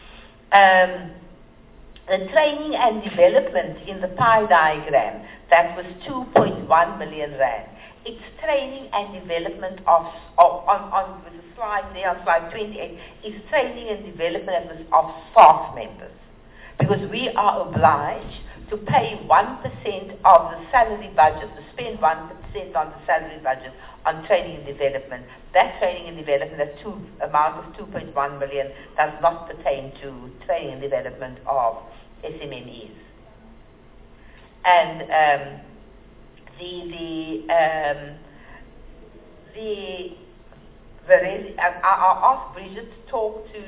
The training and development in the pie diagram, that was 2.1 million rand. It's training and development on with the slide there on slide 28, is training and development of staff members. Because we are obliged to pay 1% of the salary budget, to spend 1% on the salary budget on training and development. That training and development, that amount of 2.1 million, does not pertain to training and development of SMMEs. And I'll ask Bridget to talk to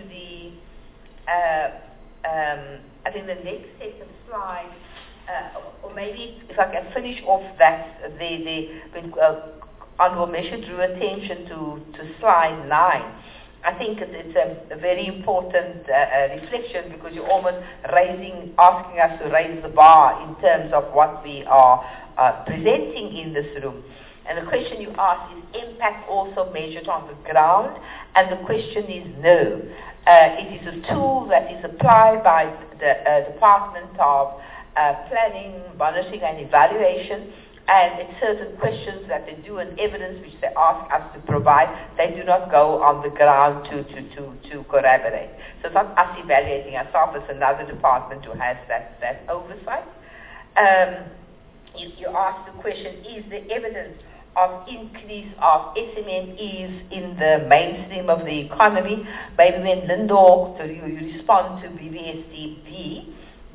I think the next set of slides, or maybe if I can finish off that, Honourable Meshu drew attention to slide 9. I think it's a very important reflection, because you're almost asking us to raise the bar in terms of what we are presenting in this room. And the question you asked is impact also measured on the ground, and the question is no. It is a tool that is applied by the Department of Planning, Monitoring and Evaluation, and it's certain questions that they do and evidence which they ask us to provide. They do not go on the ground to corroborate. So it's not us evaluating ourselves, it's another department who has that oversight. You asked the question, is there evidence of increase of SMMEs in the mainstream of the economy? Maybe when Lindor, you respond to BVSDP,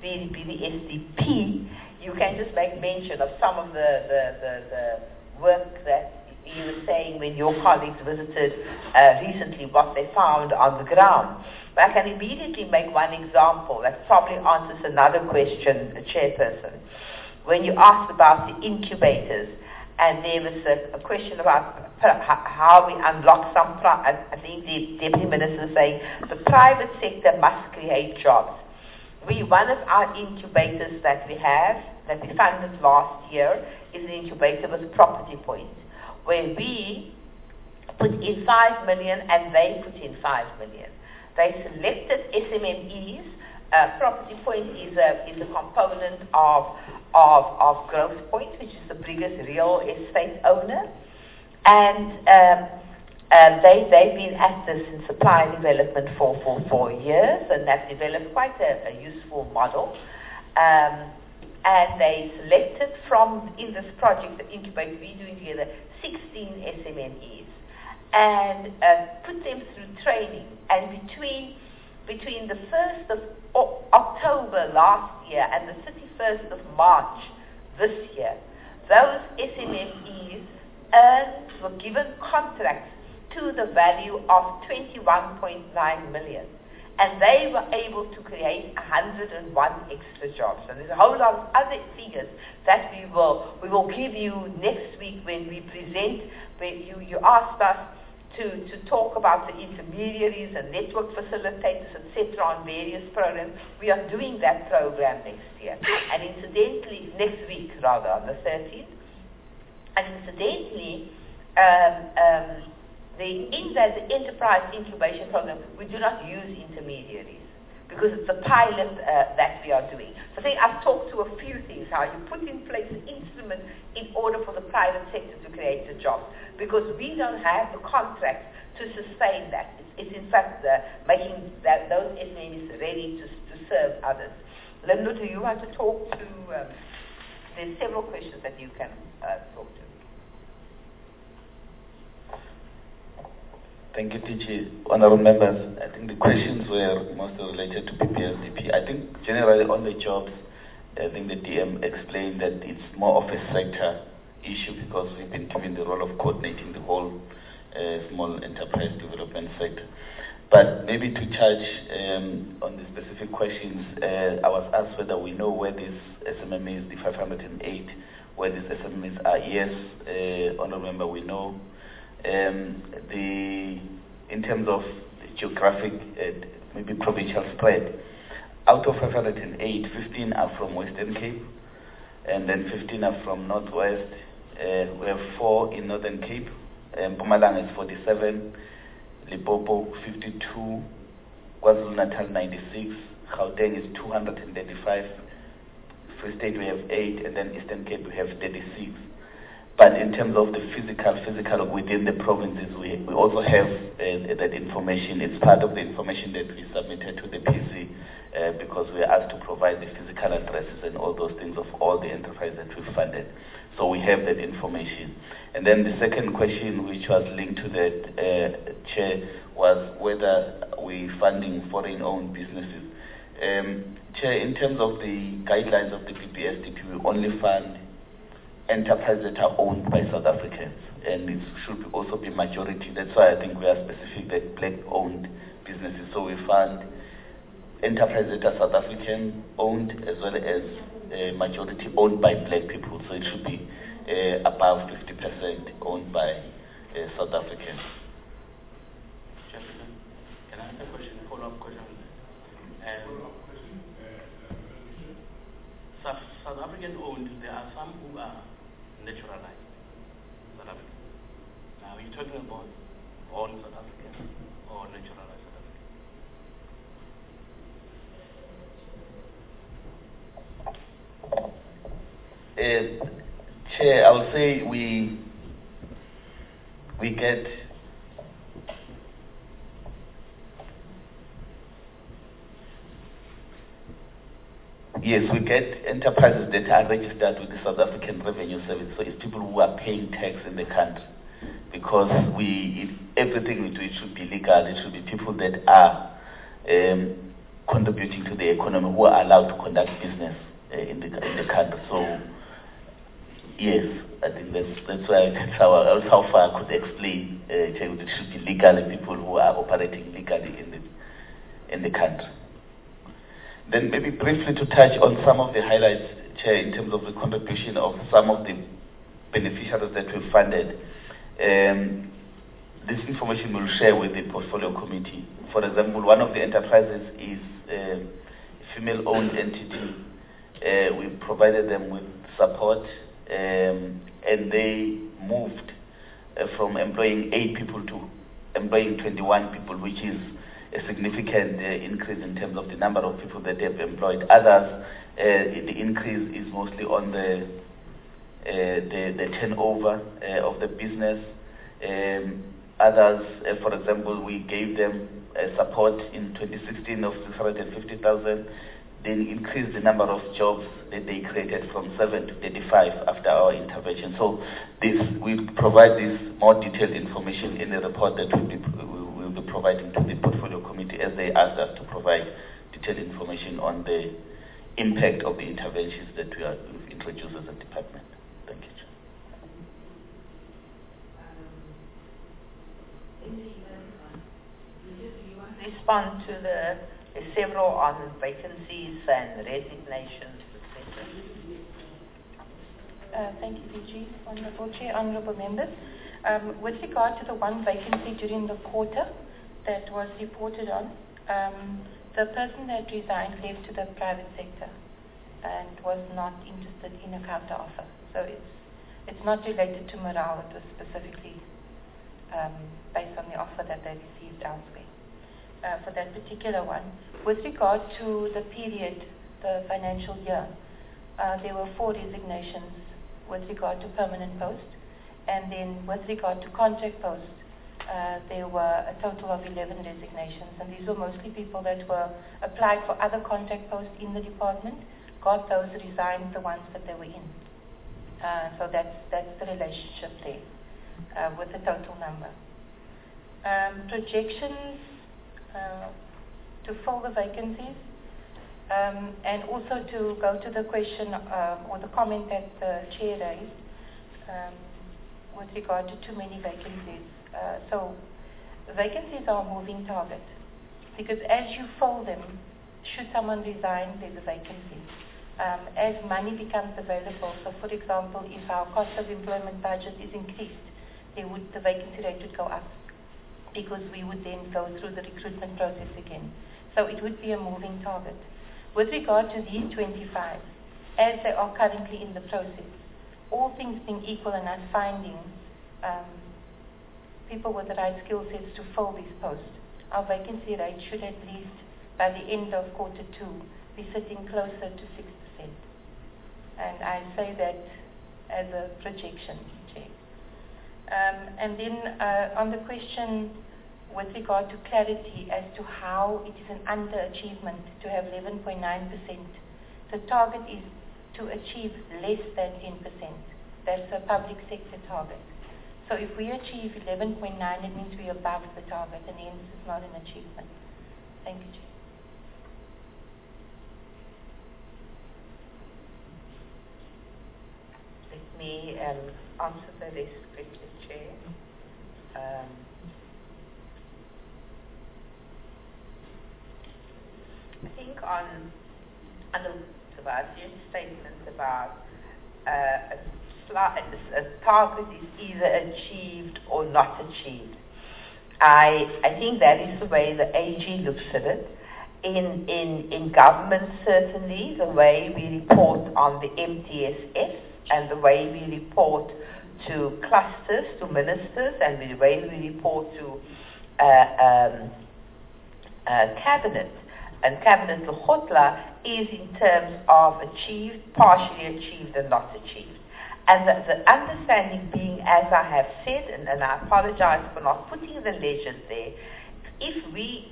you can just make mention of some of the work that you were saying when your colleagues visited recently, what they found on the ground. But I can immediately make one example that probably answers another question, the chairperson. When you asked about the incubators, and there was a question about how we unlock some, I think the Deputy Minister is saying the private sector must create jobs. One of our incubators that we have, that we funded last year, is an incubator with Property Point, where we put in 5 million and they put in 5 million. They selected SMMEs. Property Point is a component of of Growth Point, which is the biggest real estate owner. And they've been at this in supply development for 4 years, and they've developed quite a useful model. And they selected from, in this project, the incubator, we're doing together 16 SMMEs, and put them through training. And between the 1st of October last year and the 31st of March this year, those SMMEs were given contracts to the value of 21.9 million. And they were able to create 101 extra jobs. And there's a whole lot of other figures that we will give you next week when we present. Where you asked us to talk about the intermediaries and network facilitators, etc., on various programs. We are doing that program next year. And incidentally, next week rather, on the 13th. And incidentally, in the enterprise incubation program, we do not use intermediaries because it's a pilot that we are doing. So I think I've talked to a few things, how you put in place an instrument in order for the private sector to create the jobs, because we don't have the contracts to sustain that. It's in fact making those SMEs ready to serve others. Linda, do you want to talk to, there's several questions that you can talk to. Thank you, Tichi. Honorable members, I think the questions were mostly related to PPSDP. I think generally on the jobs, I think the DM explained that it's more of a sector issue because we've been given the role of coordinating the whole small enterprise development sector. But maybe to touch on the specific questions, I was asked whether we know where this SMME is, the 508, where these SMMEs are. Yes, honorable member, we know. In terms of geographic, maybe provincial spread, out of 508, 15 are from Western Cape, and then 15 are from Northwest. We have 4 in Northern Cape. Mpumalanga is 47, Limpopo 52, KwaZulu-Natal 96, Gauteng is 235, Free State we have 8, and then Eastern Cape we have 36. But in terms of the physical within the provinces, we also have that information. It's part of the information that we submitted to the PC because we are asked to provide the physical addresses and all those things of all the enterprises that we funded. So we have that information. And then the second question, which was linked to that, Chair, was whether we're funding foreign-owned businesses. Chair, in terms of the guidelines of the PPSDP, we only fund enterprises that are owned by South Africans, and it should also be majority. That's why I think we are specific that black-owned businesses. So we fund enterprises that are South African-owned as well as majority owned by black people. So it should be above 50% owned by South Africans. Gentlemen, can I ask a question, follow-up question? South African-owned, there are some who are naturalized South African. Now, are you talking about all South Africans or naturalized South Africans? Chair, I would say we get enterprises that are registered with the South African Revenue Service. So it's people who are paying tax in the country. Because everything we do, it should be legal. It should be people that are contributing to the economy, who are allowed to conduct business in the country. So yes, I think that's how far I could explain. It should be legally people who are operating legally in the country. Then maybe briefly to touch on some of the highlights, Chair, in terms of the contribution of some of the beneficiaries that we funded. This information we'll share with the portfolio committee. For example, one of the enterprises is a female-owned entity. We provided them with support, and they moved from employing 8 people to employing 21 people, which is a significant increase in terms of the number of people that they've employed. Others, the increase is mostly on the turnover of the business. Others, for example, we gave them support in 2016 of 650,000, then increased the number of jobs that they created from 7 to 35 after our intervention. So we provide this more detailed information in the report that we'll be providing to the portfolio committee as they asked us to provide detailed information on the impact of the interventions that we've introduced as a department. Thank you, Chair. Respond to the several on vacancies and resignations, etc. Thank you, DG. Honourable Chair, honourable members. With regard to the one vacancy during the quarter that was reported on, the person that resigned left to the private sector and was not interested in a counter offer. So it's not related to morale. It was specifically based on the offer that they received elsewhere. For that particular one. With regard to the period, the financial year, there were 4 resignations with regard to permanent posts, and then with regard to contract posts, there were a total of 11 resignations, and these were mostly people that were applied for other contract posts in the department, got those, resigned the ones that they were in. So that's the relationship there with the total number. Projections to fill the vacancies, and also to go to the question or the comment that the chair raised with regard to too many vacancies. So vacancies are a moving target, because as you fill them, should someone resign, there's a vacancy. As money becomes available, so for example, if our cost of employment budget is increased, the vacancy rate would go up, because we would then go through the recruitment process again. So it would be a moving target. With regard to these 25, as they are currently in the process, all things being equal and us finding people with the right skill sets to fill these posts, our vacancy rate should at least, by the end of quarter 2, be sitting closer to 6%. And I say that as a projection, Chair. And then on the question with regard to clarity as to how it is an underachievement to have 11.9%, the target is to achieve less than 10%. That's a public sector target. So if we achieve 11.9, it means we're above the target, and hence it's not an achievement. Thank you, Chair. Let me answer the rest quickly, Chair. I think on Sebastian's statement about a target is either achieved or not achieved. I think that is the way the AG looks at it. In government, certainly, the way we report on the MTSS and the way we report to clusters, to ministers, and the way we report to cabinet, and cabinet Lekgotla is in terms of achieved, partially achieved, and not achieved. And the understanding being, as I have said, and I apologize for not putting the legend there, if we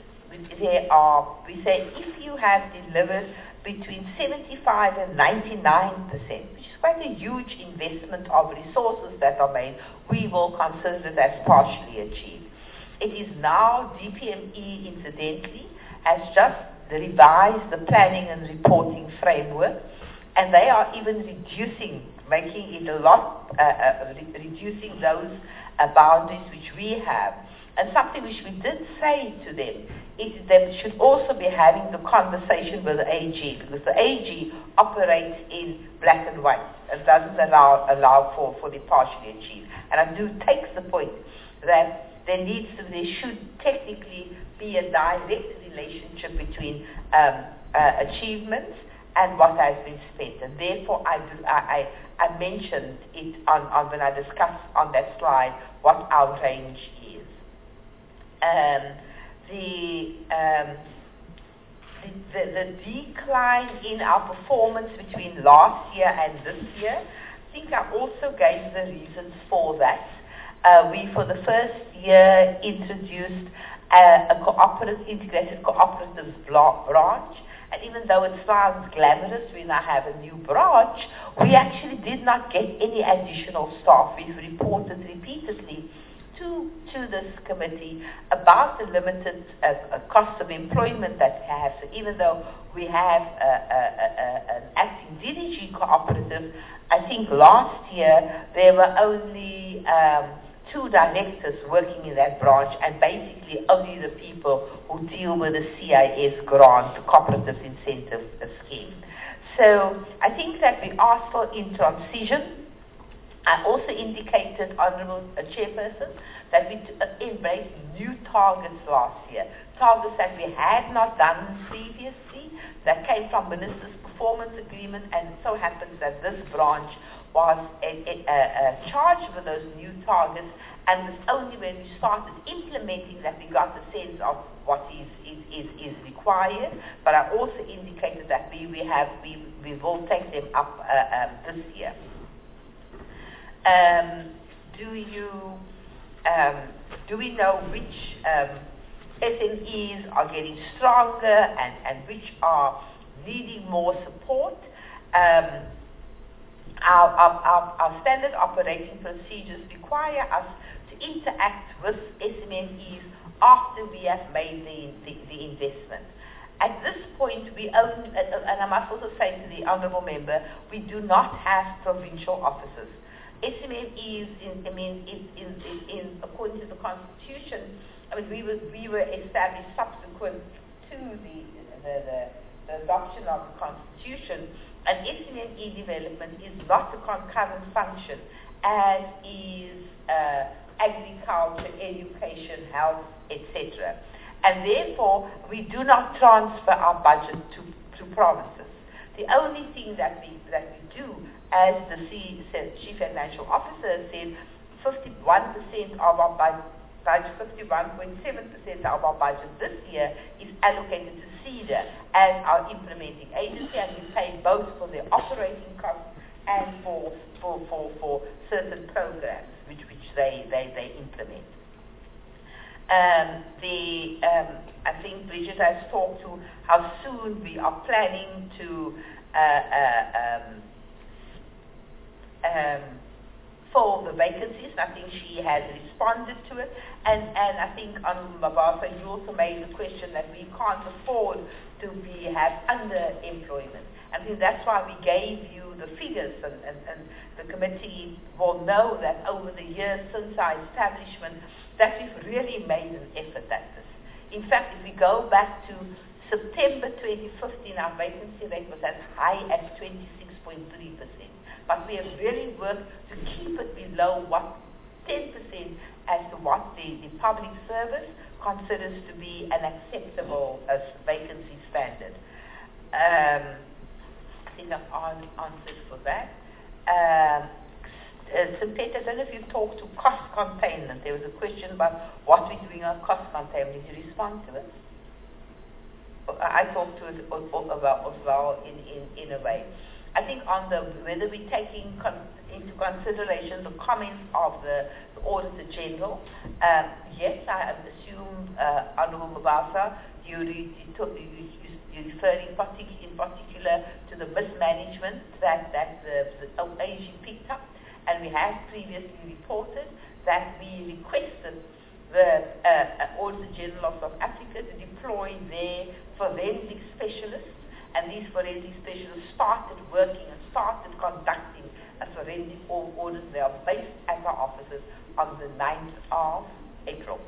say if you have delivered between 75 and 99%, which is quite a huge investment of resources that are made, we will consider it as partially achieved. It is now DPME, incidentally, has just revised the planning and reporting framework, and they are even making it a lot, reducing those boundaries which we have. And something which we did say to them is that we should also be having the conversation with the AG, because the AG operates in black and white and doesn't allow for the partially achieved. And I do take the point that there should technically be a direct relationship between achievements and what has been spent. And therefore, I mentioned it on when I discussed on that slide what our range is. the decline in our performance between last year and this year, I think I also gave the reasons for that. We, for the first year, introduced a integrated cooperative branch, and even though it sounds glamorous, we now have a new branch, we actually did not get any additional staff. We've reported repeatedly to this committee about the limited cost of employment that we have. So even though we have an acting DDG cooperative, I think last year there were only 2 directors working in that branch, and basically only the people who deal with the CIS grant, the Cooperative Incentive Scheme. So I think that we asked for in transition. I also indicated, Honourable Chairperson, that we embraced new targets last year, targets that we had not done previously, that came from Minister's Performance Agreement, and it so happens that this branch was charged with those new targets, and it was only when we started implementing that we got the sense of what is required. But I also indicated that we will take them up this year. Do we know which SMEs are getting stronger and which are needing more support? Our standard operating procedures require us to interact with SMEs after we have made the investment. At this point, we own, and I must also say to the Honourable Member, we do not have provincial offices. SMEs, according to the Constitution, we were established subsequent to the adoption of the Constitution, and SME development is not a concurrent function, as is agriculture, education, health, etc. And therefore, we do not transfer our budget to provinces. The only thing that we do, as the Chief Financial Officer said, 51% of our budget, 51.7% of our budget this year is allocated to CEDA as our implementing agency, and we pay both for their operating costs and for certain programs which they implement. I think Bridget has talked to how soon we are planning to fill the vacancies. I think she has responded to it, and I think on Mabasa, you also made the question that we can't afford to have underemployment. I think that's why we gave you the figures, and the committee will know that over the years since our establishment, that we've really made an effort at this. In fact, if we go back to September 2015, our vacancy rate was as high as 26.3%. But we have really worked to keep it below 10% as to what the public service considers to be an acceptable vacancy standard. I think I've answered for that. Simpeta, I don't know if you talked to cost containment. There was a question about what we're doing on cost containment. Did you respond to it? I talked to it about as well in a way. I think on whether we're taking into consideration the comments of the Auditor General, yes, I assume, Honourable Mabasa, you're referring in particular to the mismanagement that the AG picked up, and we have previously reported that we requested the Auditor General of South Africa to deploy their forensic specialists, and these forensic specialists started working and started conducting a forensic audit. They are based at our offices on the 9th of April.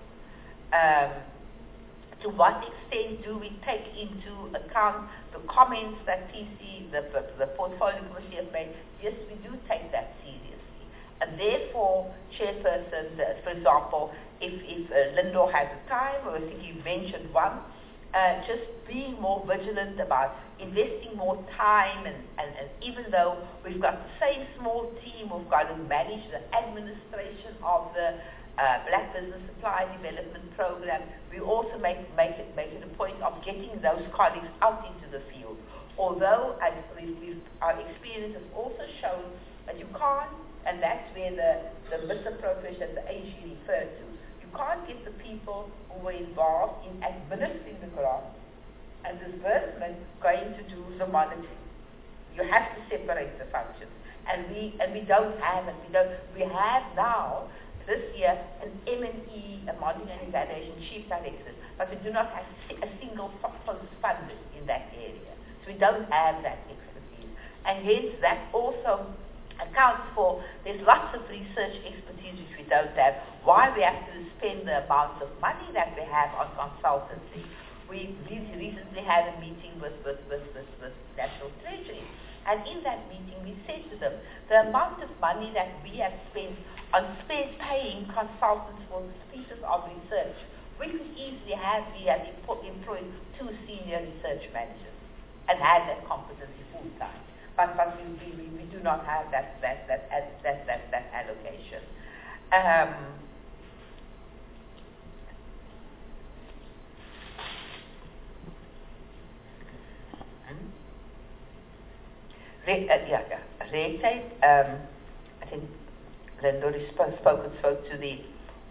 To what extent do we take into account the comments that PC, the Portfolio Committee have made? Yes, we do take that seriously. And therefore, Chairperson, for example, if Lindor has a time, or I think you mentioned one, just being more vigilant about investing more time, and even though we've got the same small team, we've got to manage the administration of the Black Business Supply Development Program, we also make it a point of getting those colleagues out into the field. Although our experience has also shown that you can't, and that's where the misappropriation that the AG referred to, you can't get the people who were involved in administering the grant and disbursement going to do the monitoring. You have to separate the functions. And we don't have it. We have now, this year, an M&E, a Monitoring and Evaluation Chief Director, but we do not have a single post funded in that area. So we don't have that expertise. And hence that also accounts for, there's lots of research expertise which we don't have. Why we have to spend the amount of money that we have on consultancy. We recently had a meeting with National Treasury. And in that meeting, we said to them, the amount of money that we have spent on paying consultants for pieces of research, we could easily have employed 2 senior research managers and had that competency full time. But we do not have that allocation. Red tape, I think Linda spoke to the,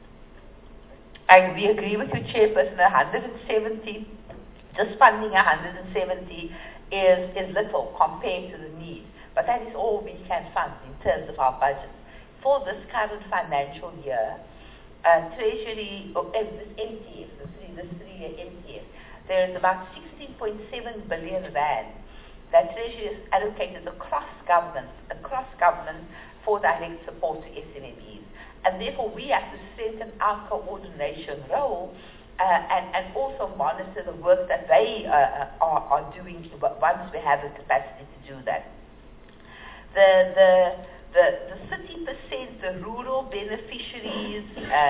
we agree with you, Chairperson, 170, just funding 170 is little compared to the need, but that is all we can fund in terms of our budget. For this current financial year, Treasury, this MTF, this 3-year MTF, there is about 16.7 billion rand that Treasury has allocated across government for direct support to SMMEs. And therefore we have to strengthen our coordination role and also monitor the work that they are doing once we have the capacity to do that. The 30%, the rural beneficiaries,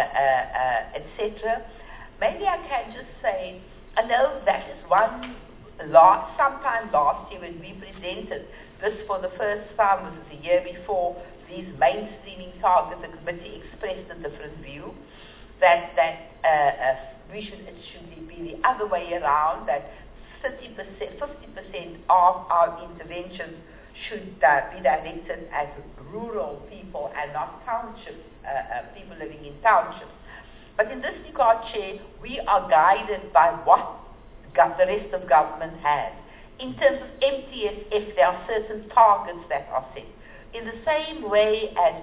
etc. Maybe I can just say, I know that is one. Sometime last year when we presented this for the first time, this was the year before, these mainstreaming targets, the committee expressed a different view, that it should be the other way around, that 50% of our interventions should be directed at rural people and not townships, people living in townships. But in this regard, Chair, we are guided by what the rest of government has. In terms of MTSF, there are certain targets that are set. In the same way as,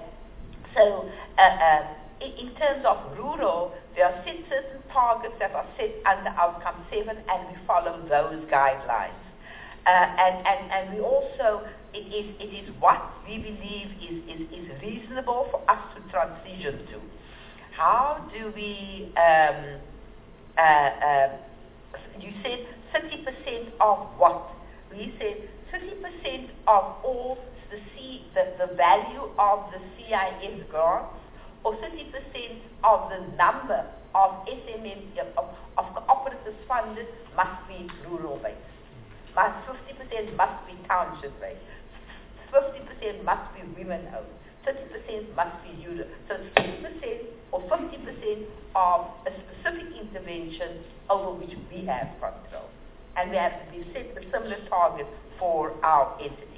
in terms of rural, there are certain targets that are set under Outcome 7, and we follow those guidelines. And we also, it is what we believe is reasonable for us to transition to. How do we, you said 30% of what? We said 30% of all the value of the CIS grants, or 30% of the number of of cooperatives funded must be rural based. 50% must be township based. 50% must be women owned. 30% must be youth. So 50% or 50% of a specific intervention over which we have control. And we set a similar target for our entities.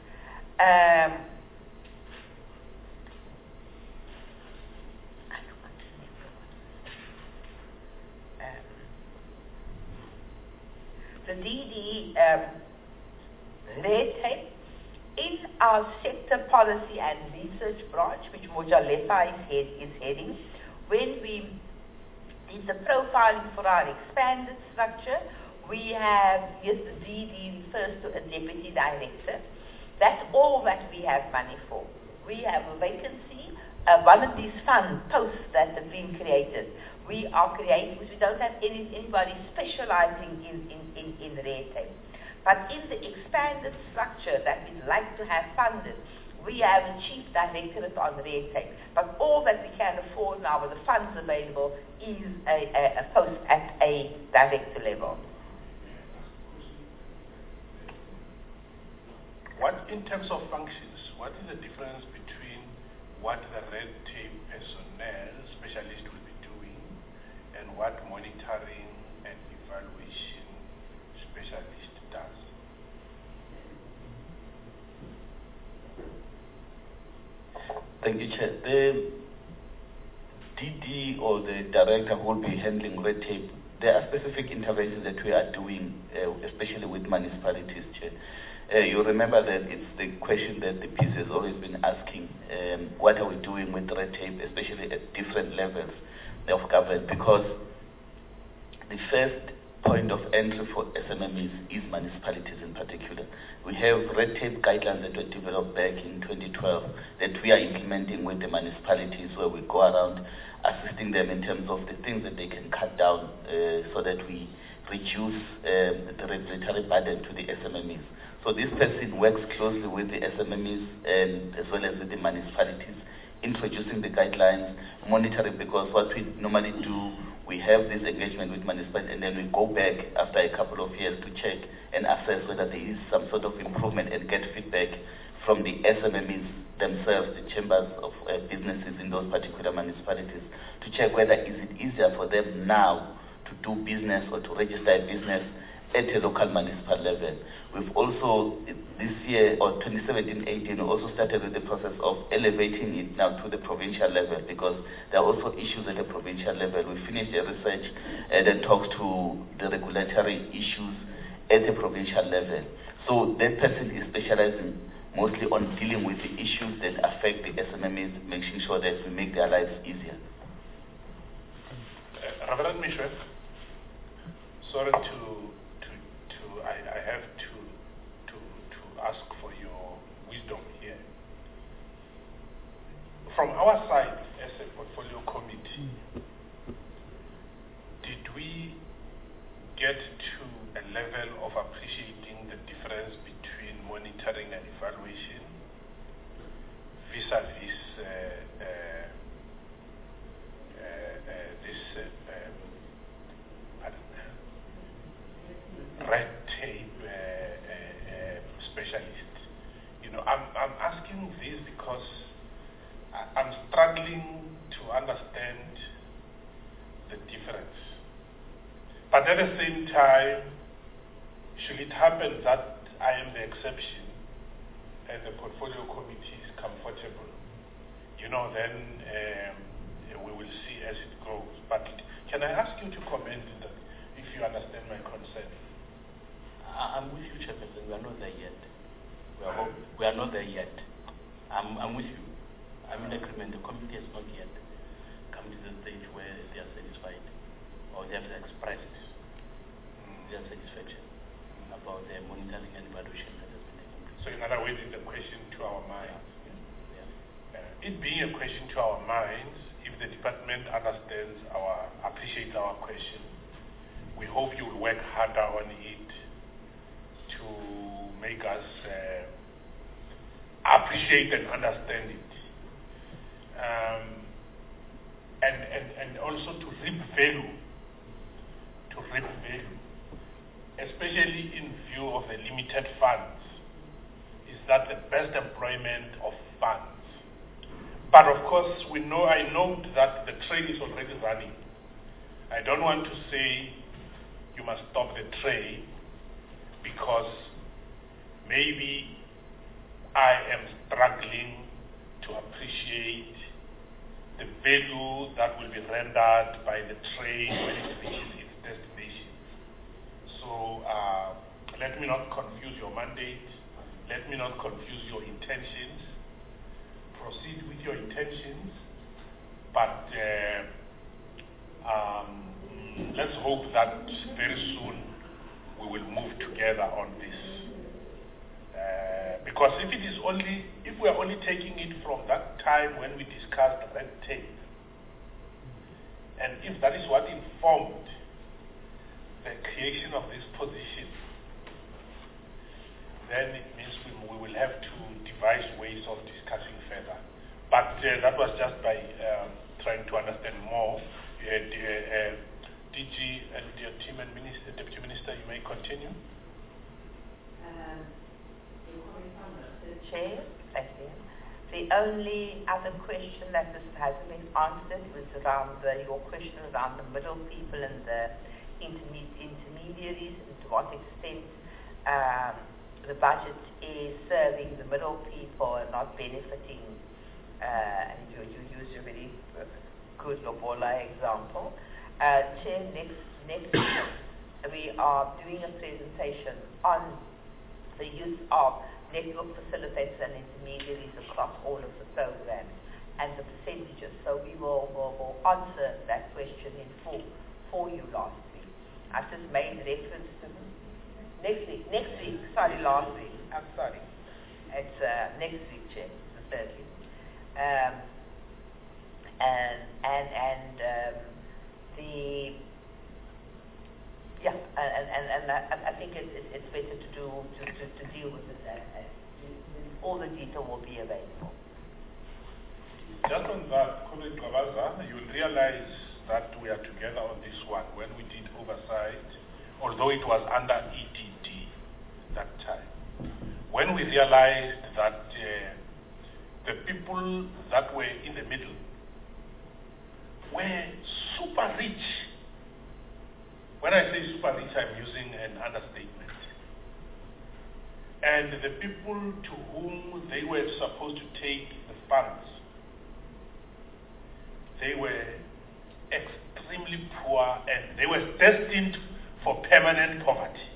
The DD red tape in our sector policy and research branch, which Mojalefa is heading, when we did the profiling for our expanded structure, we have, yes, the DD refers to a deputy director. That's all that we have money for. We have a vacancy, one of these fund posts that have been created. We are creating, because we don't have anybody specializing in red tape. But in the expanded structure that we'd like to have funded, we have a chief directorate on red tape. But all that we can afford now with the funds available is a post at a director level. What, in terms of functions, what is the difference between what the red tape personnel, specialist Thank you, Chair. The DD or the director who will be handling red tape, there are specific interventions that we are doing, especially with municipalities, Chair. You remember that it's the question that the piece has always been asking, what are we doing with red tape, especially at different levels of government, because the first point of entry for SMMEs is municipalities in particular. We have red tape guidelines that were developed back in 2012 that we are implementing with the municipalities, where we go around assisting them in terms of the things that they can cut down so that we reduce the regulatory burden to the SMMEs. So this person works closely with the SMMEs and as well as with the municipalities, introducing the guidelines, monitoring, because what we normally do, we have this engagement with municipalities and then we go back after a couple of years to check and assess whether there is some sort of improvement and get feedback from the SMMEs themselves, the chambers of businesses in those particular municipalities, to check whether is it easier for them now to do business or to register a business at a local municipal level. We've also, this year, or 2017-18, also started with the process of elevating it now to the provincial level, because there are also issues at the provincial level. We finished a research that talks to the regulatory issues at the provincial level. So that person is specializing mostly on dealing with the issues that affect the SMMEs, making sure that we make their lives easier. Reverend Mishwe, sorry I have to ask for your wisdom here. From our side as a portfolio committee, did we get to a level of appreciating the difference between monitoring and evaluation vis-a-vis red tape specialist? You know, I'm asking this because I'm struggling to understand the difference. But at the same time, should it happen that I am the exception and the portfolio committee is comfortable, you know, then we will see as it goes. But can I ask you to comment that if you understand my concern? I'm with you, Chairperson. We are not there yet. We are not there yet. I'm with you. I'm in agreement. The committee has not yet come to the stage where they are satisfied or they have expressed their satisfaction about the monitoring and evaluation that has been taken place. So in other words, it's a question to our minds. Yeah. It being a question to our minds, if the department appreciates our question, we hope you will work harder on it to make us appreciate and understand it. And also to reap value, especially in view of the limited funds. Is that the best employment of funds? But of course, I know that the train is already running. I don't want to say you must stop the train, because maybe I am struggling to appreciate the value that will be rendered by the train when it reaches its destination. So let me not confuse your mandate. Let me not confuse your intentions. Proceed with your intentions, but let's hope that very soon we will move together on this. Because if we are only taking it from that time when we discussed red tape, and if that is what informed the creation of this position, then it means we will have to devise ways of discussing further. But that was just by trying to understand more. DG and your team and Deputy Minister, you may continue. Chair, thank you. The only other question that hasn't been answered was around your question around the middle people and the intermediaries, and to what extent the budget is serving the middle people and not benefiting and you used a very good Lobola example. Chair, next week we are doing a presentation on the use of network facilitators and intermediaries across all of the programs and the percentages. So we will answer that question in full for you last week. I've just made reference to last week. I'm sorry. It's next week, Chair, the 30th. I think it's better to deal with it. All the detail will be available. Just on that, Colleague Kabaza, you will realize that we are together on this one. When we did oversight, although it was under EDD that time, when we realized that the people that were in the middle were super rich. When I say super rich, I'm using an understatement. And the people to whom they were supposed to take the funds, they were extremely poor and they were destined for permanent poverty.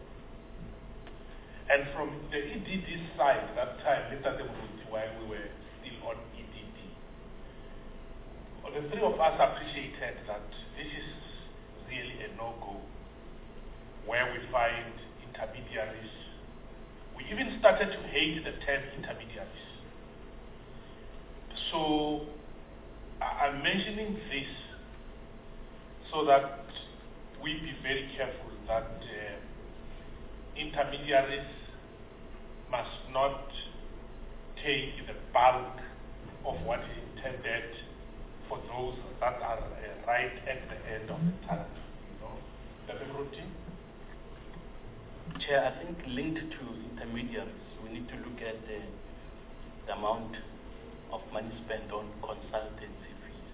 And from the EDD side, that time, while we were still on EDD, the three of us appreciated that this is really a no-go, where we find intermediaries. We even started to hate the term intermediaries. So I'm mentioning this so that we be very careful that intermediaries must not take the bulk of what is intended for those that are right at the end of the tunnel. Chair, I think linked to intermediaries, we need to look at the amount of money spent on consultancy fees.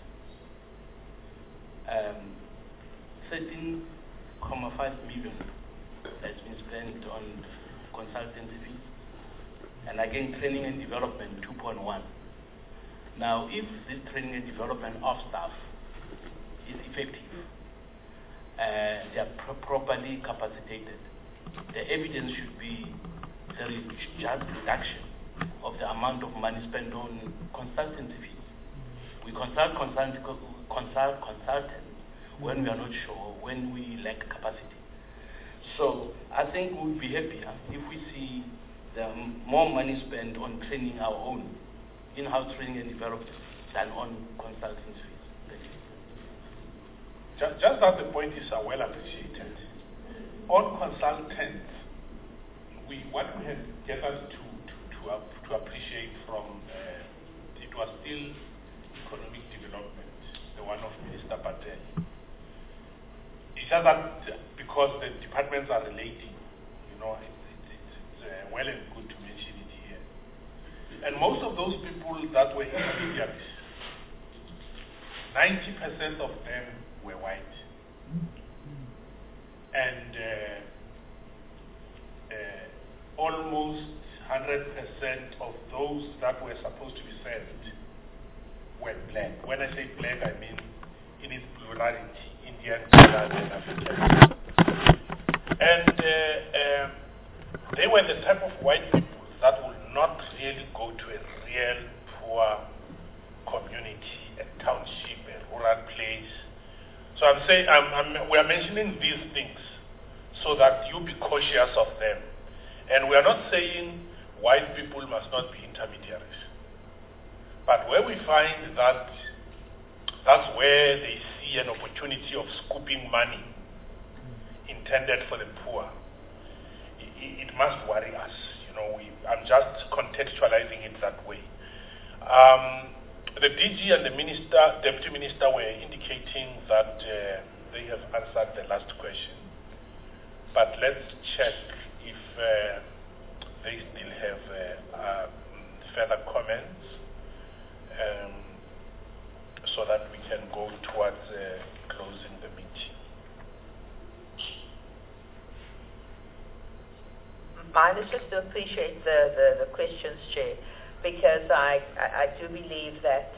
13.5 million has been spent on consultancy fees, and again training and development 2.1. Now, if this training and development of staff is effective, they are properly capacitated, the evidence should be there is just reduction of the amount of money spent on consultancy fees. We consult consultants when we are not sure, when we lack capacity. So I think we'll be happier if we see the more money spent on training our own in-house training and development than on consultancy fees. Thank you. Just that the point is well appreciated. On consultants, what we had gathered to appreciate from it was still economic development, the one of Minister Patel. It's just that because the departments are relating, it's well and good to mention it here. And most of those people that were intermediaries, 90% of them were white. And almost 100% of those that were supposed to be served were black. When I say black, I mean in its plurality, Indian, Colored, and African. And they were the type of white people that would not really go to a real poor community, a township, a rural place. So I'm saying, we are mentioning these things so that you be cautious of them. And we are not saying white people must not be intermediaries. But where we find that that's where they see an opportunity of scooping money intended for the poor, it must worry us. I'm just contextualizing it that way. The DG and the Deputy Minister were indicating that they have answered the last question. But let's check if they still have further comments so that we can go towards closing the meeting. Mine is just to appreciate the questions, Chair. because I do believe that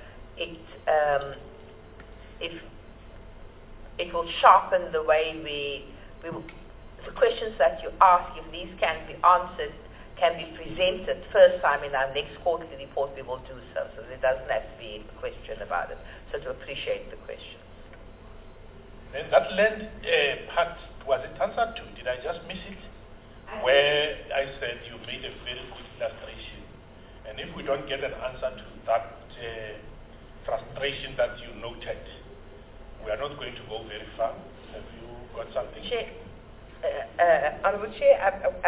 it will sharpen the way the questions that you ask, if these can be answered, can be presented first time in our next quarterly report, we will do so. So there doesn't have to be a question about it. So to appreciate the questions. Then that land part, was it answered to? Did I just miss it? Where I said you made a very good illustration. And if we don't get an answer to that frustration that you noted, we are not going to go very far. Have you got something? Chair, Honourable Chair,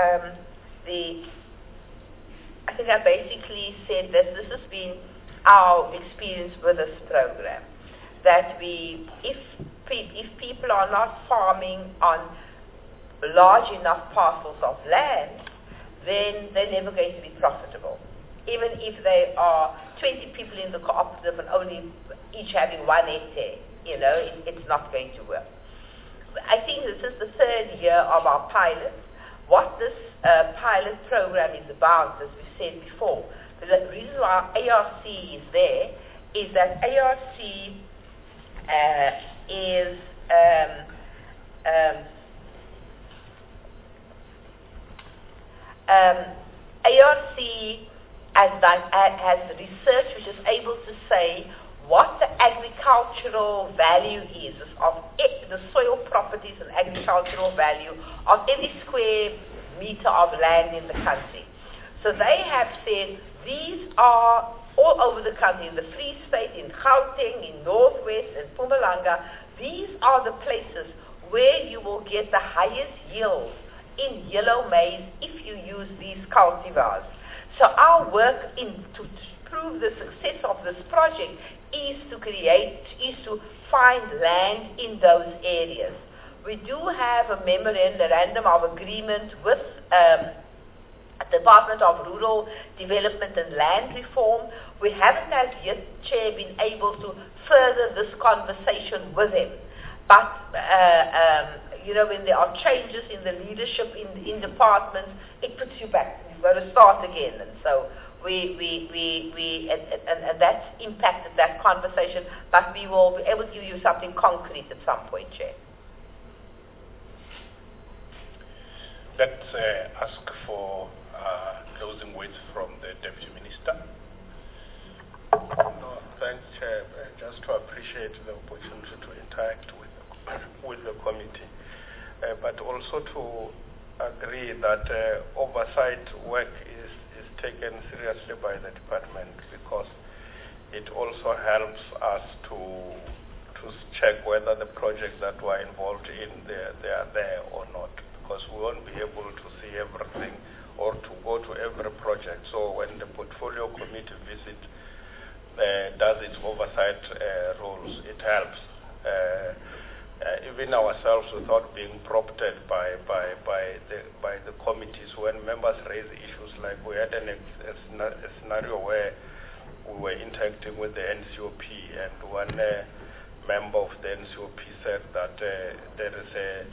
I think I basically said that this has been our experience with this program. That if people are not farming on large enough parcels of land, then they're never going to be profitable. Even if they are 20 people in the cooperative and only each having 1 hectare, it's not going to work. I think this is the 3rd year of our pilot. What this pilot program is about, as we said before, the reason why ARC is there is that ARC has research which is able to say what the agricultural value is of the soil properties and agricultural value of every square meter of land in the country. So they have said these are all over the country, in the Free State, in Gauteng, in Northwest, in Mpumalanga. These are the places where you will get the highest yields in yellow maize if you use these cultivars. So our work to prove the success of this project is to find land in those areas. We do have a memorandum of agreement with Department of Rural Development and Land Reform. We haven't as yet, Chair, been able to further this conversation with them. But, when there are changes in the leadership in departments, it puts you back. You've got to start again. And so and that's impacted that conversation, but we will be able to give you something concrete at some point, Chair. Let's ask for closing words from the Deputy Minister. No, thanks, Chair. Just to appreciate the opportunity to interact with the committee, but also to agree that oversight work is taken seriously by the department, because it also helps us to check whether the projects that we're involved in they are there or not, because we won't be able to see everything or to go to every project. So when the portfolio committee does its oversight roles, it helps. Even ourselves, without being prompted by the committees, when members raise issues, like we had a scenario where we were interacting with the NCOP, and one member of the NCOP said that there is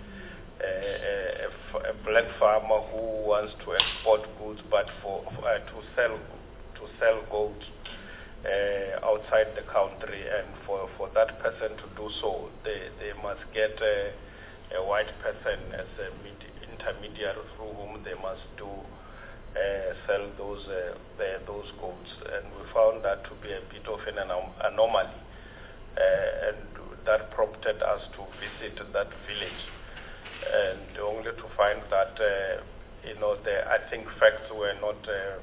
a black farmer who wants to export goods, but to sell goats outside the country, and for that person to do so, they must get a white person as an intermediary through whom they must sell those goats. And we found that to be a bit of an anomaly, and that prompted us to visit that village, and only to find that I think facts were not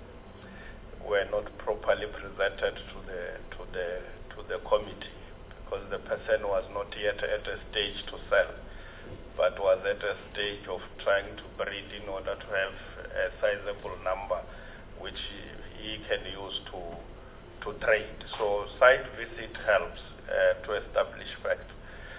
properly presented to the committee, because the person was not yet at a stage to sell, but was at a stage of trying to breed in order to have a sizable number which he can use to trade. So site visit helps to establish facts.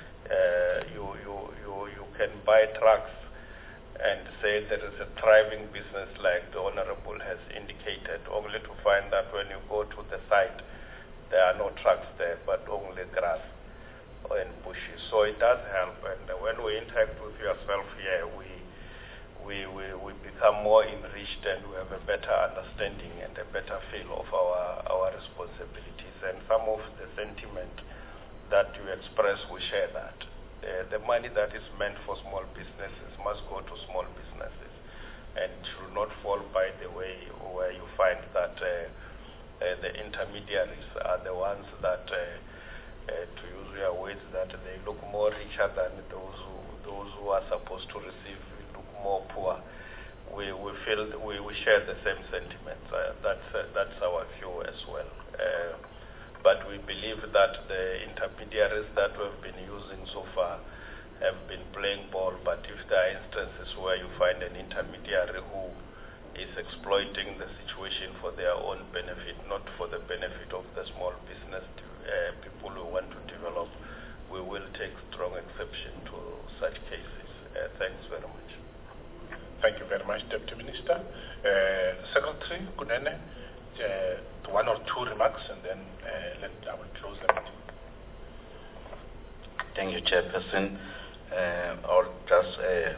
You can buy trucks and say there is a thriving business, like the Honorable has indicated, only to find that when you go to the site, there are no trucks there, but only grass and bushes. So it does help, and when we interact with yourself here, we we become more enriched and we have a better understanding and a better feel of our responsibilities. And some of the sentiment that you express, we share that. The money that is meant for small businesses must go to small businesses and should not fall by the way where you find that the intermediaries are the ones that, to use your words, that they look more richer than those who are supposed to receive look more poor. We feel we share the same sentiments. That's our view as well. But we believe that the intermediaries that we've been using so far have been playing ball. But if there are instances where you find an intermediary who is exploiting the situation for their own benefit, not for the benefit of the small business people who want to develop, we will take strong exception to such cases. Thanks very much. Thank you very much, Deputy Minister. Secretary Kunene, one or two remarks, and then I will close the meeting. Thank you, Chairperson. Or just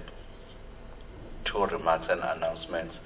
two remarks and announcements.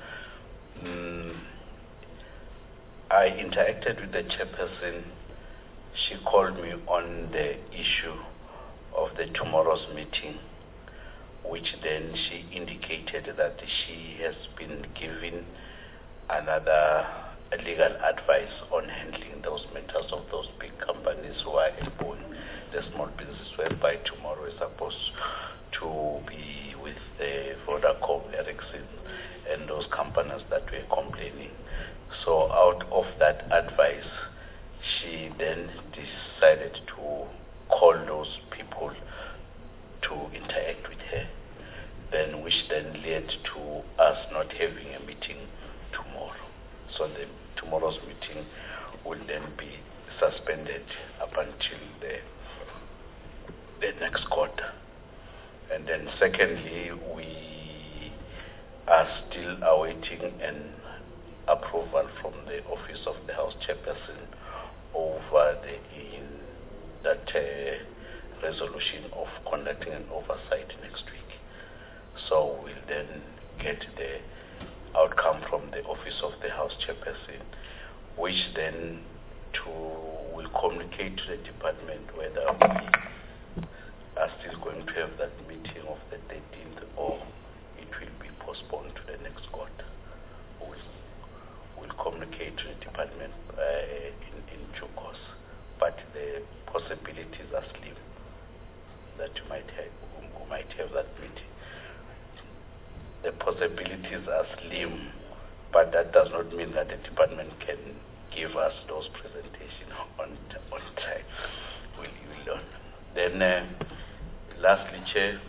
I interacted with the Chairperson. She called me on the issue of the tomorrow's meeting, which then she indicated that she has been given another legal advice on handling those matters of those big companies who are employing the small business, whereby tomorrow is supposed to be with Vodacom, Ericsson, and those companies that were complaining. So out of that advice, she then decided to call those people to interact with her, then which then led to us not having a meeting tomorrow. So tomorrow's meeting will then be suspended up until the next quarter. And then secondly, we are still awaiting an approval from the Office of the House Chairperson over that resolution of conducting an oversight next week. So we'll then get the outcome from the Office of the House Chairperson, which then will communicate to the department whether we are still going to have that meeting of the 13th or it will be postponed to the next quarter. We'll communicate to the department in due course, but the possibilities are slim that we might have that meeting. The possibilities are slim, but that does not mean that the department can give us those presentations on time. We'll learn. Then, lastly, Chair,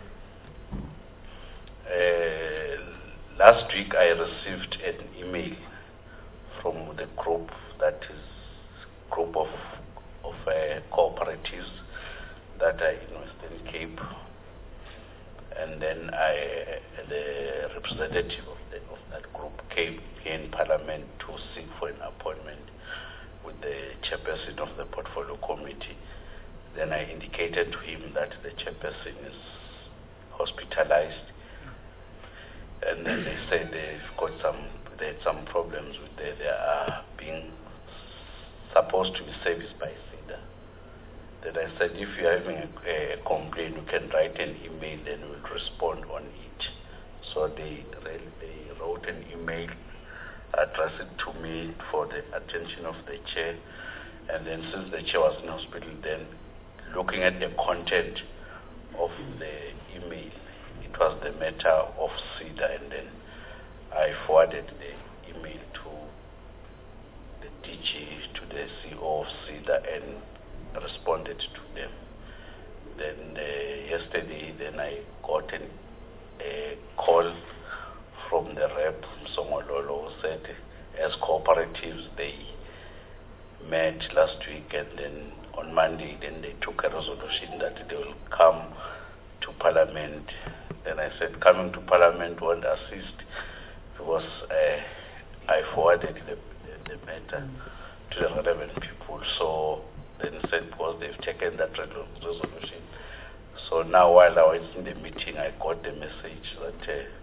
last week I received an email from the group, that is group of cooperatives that are in Western Cape, and then the representative of that group came here in Parliament to seek for an appointment with the chairperson of the portfolio committee. Then I indicated to him that the chairperson is hospitalized, and then they said they had some problems with they are being supposed to be serviced by SEDA. Then I said, if you're having a complaint, you can write an email, then we'll respond on it. So they wrote an email, addressed it to me for the attention of the chair. And then since the chair was in hospital, then looking at the content of the email, it was the matter of SEDA, and then I forwarded the email to the DG, to the CEO of SEDA, and responded to them. Then yesterday, I got a call from the rep Songololo, who said as cooperatives they met last week, and then on Monday then they took a resolution that they will come to Parliament. Then I said coming to Parliament won't assist, because I forwarded the matter to the relevant people. So then said, because they've taken that resolution. So now while I was in the meeting, I got the message that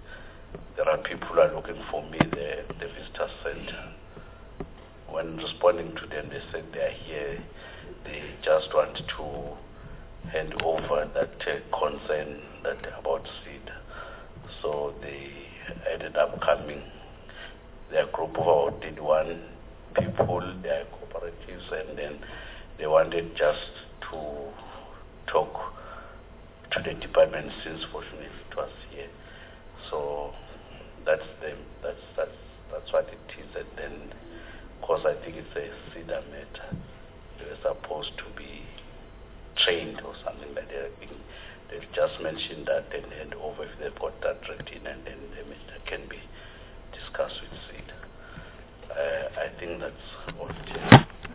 there are people who are looking for me there at the visitor center. When responding to them, they said they are here. They just want to hand over that concern that about seed. So they ended up coming. They are a group of about 21 people, they are cooperatives, and then they wanted just to talk to the department since fortunately it was here. So that's them. That's what it is. And then, of course, I think it's a CEDA matter. They're supposed to be trained or something like that. I think they've just mentioned that and hand over if they've got that written, and then the matter can be discussed with CEDA. I think that's all it is.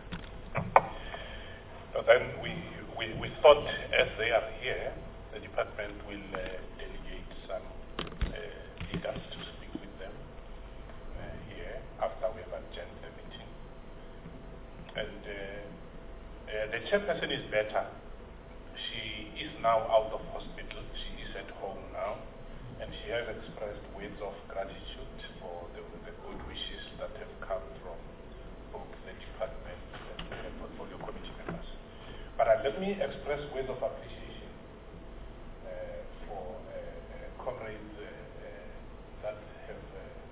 So then we thought as they are here, the department will delegate some leaders to speak with them here after we have adjourned the meeting. And the chairperson is better. She is now out of hospital. She is at home now. And she has expressed words of gratitude for the good wishes that have come from both the department and the portfolio committee members. But let me express words of appreciation for comrades that have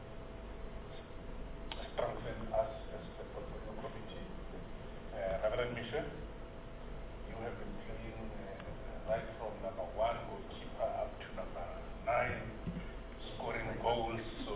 strengthened us as the portfolio committee. Reverend Michel, you have been playing right from number 1 goalkeeper up to number 9, scoring goals. So,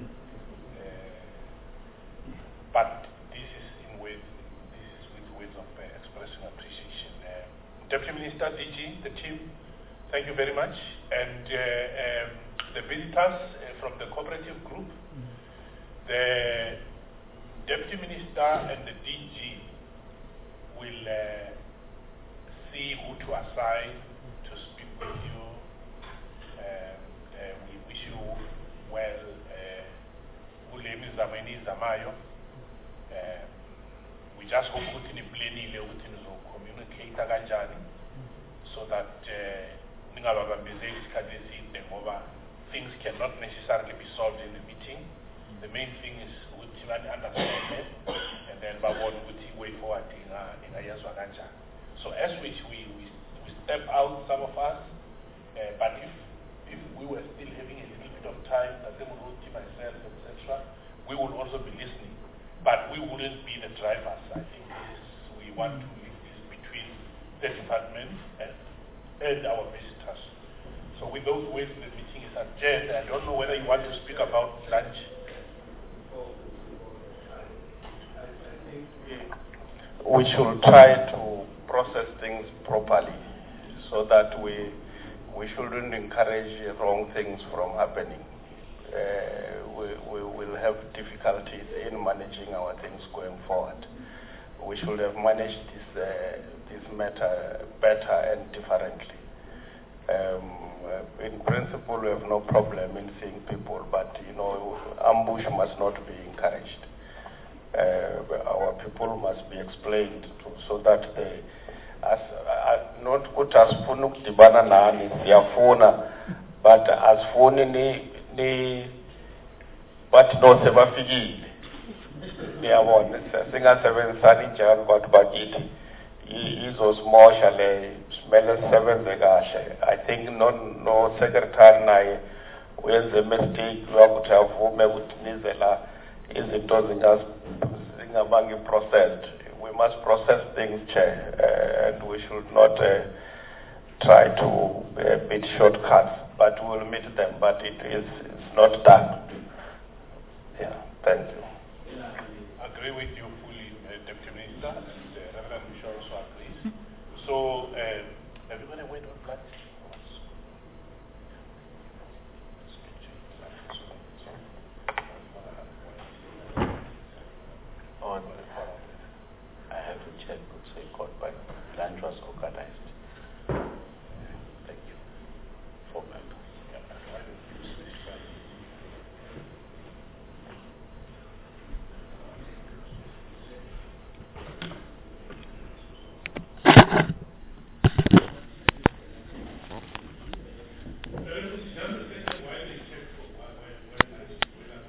but this is with words of expressing appreciation. Deputy Minister DG, the team, thank you very much. And the visitors from the cooperative group, the Deputy Minister and the DG will see who to assign to speak with you. We wish you well. Ulemi zamani zamayo. We just hope ukuthi niplanile ukuthi nizo-communicate kanjani so that ningababambezeli isikhathi eside ngoba things cannot necessarily be solved in the meeting. The main thing is ukuthi understand and then babone ukuthi way forward ingayezwa kanjani. So as we step out, some of us, but if we were still having a little bit of time, Tatemuruti, myself, etc., we would also be listening. But we wouldn't be the drivers. I think we want to leave this between the department and our visitors. So with those words, the meeting is adjourned. I don't know whether you want to speak about lunch. We should try to process things properly so that we shouldn't encourage wrong things from happening. We will have difficulties in managing our things going forward. We should have managed this matter better and differently. In principle, we have no problem in seeing people, but ambush must not be encouraged. Our people must be explained so that they, not ukuthi asifuna ukudibana nani siyafuna, but asifuni ni bathi no sebafikile niyabona singasebenzisani njalo bantu bakithi izosmosha le simele sisebenze kahle. I think no secretary naye uyenze mistake yokuthi avume ukuthi nize la izinto zingabanga processed. We must process things, Chair, and we should not try to beat shortcuts, but we will meet them, but it's not done. Yeah, thank you. I agree with you fully, Deputy Minister, and Reverend Michel also agrees. So, everybody went on lunch?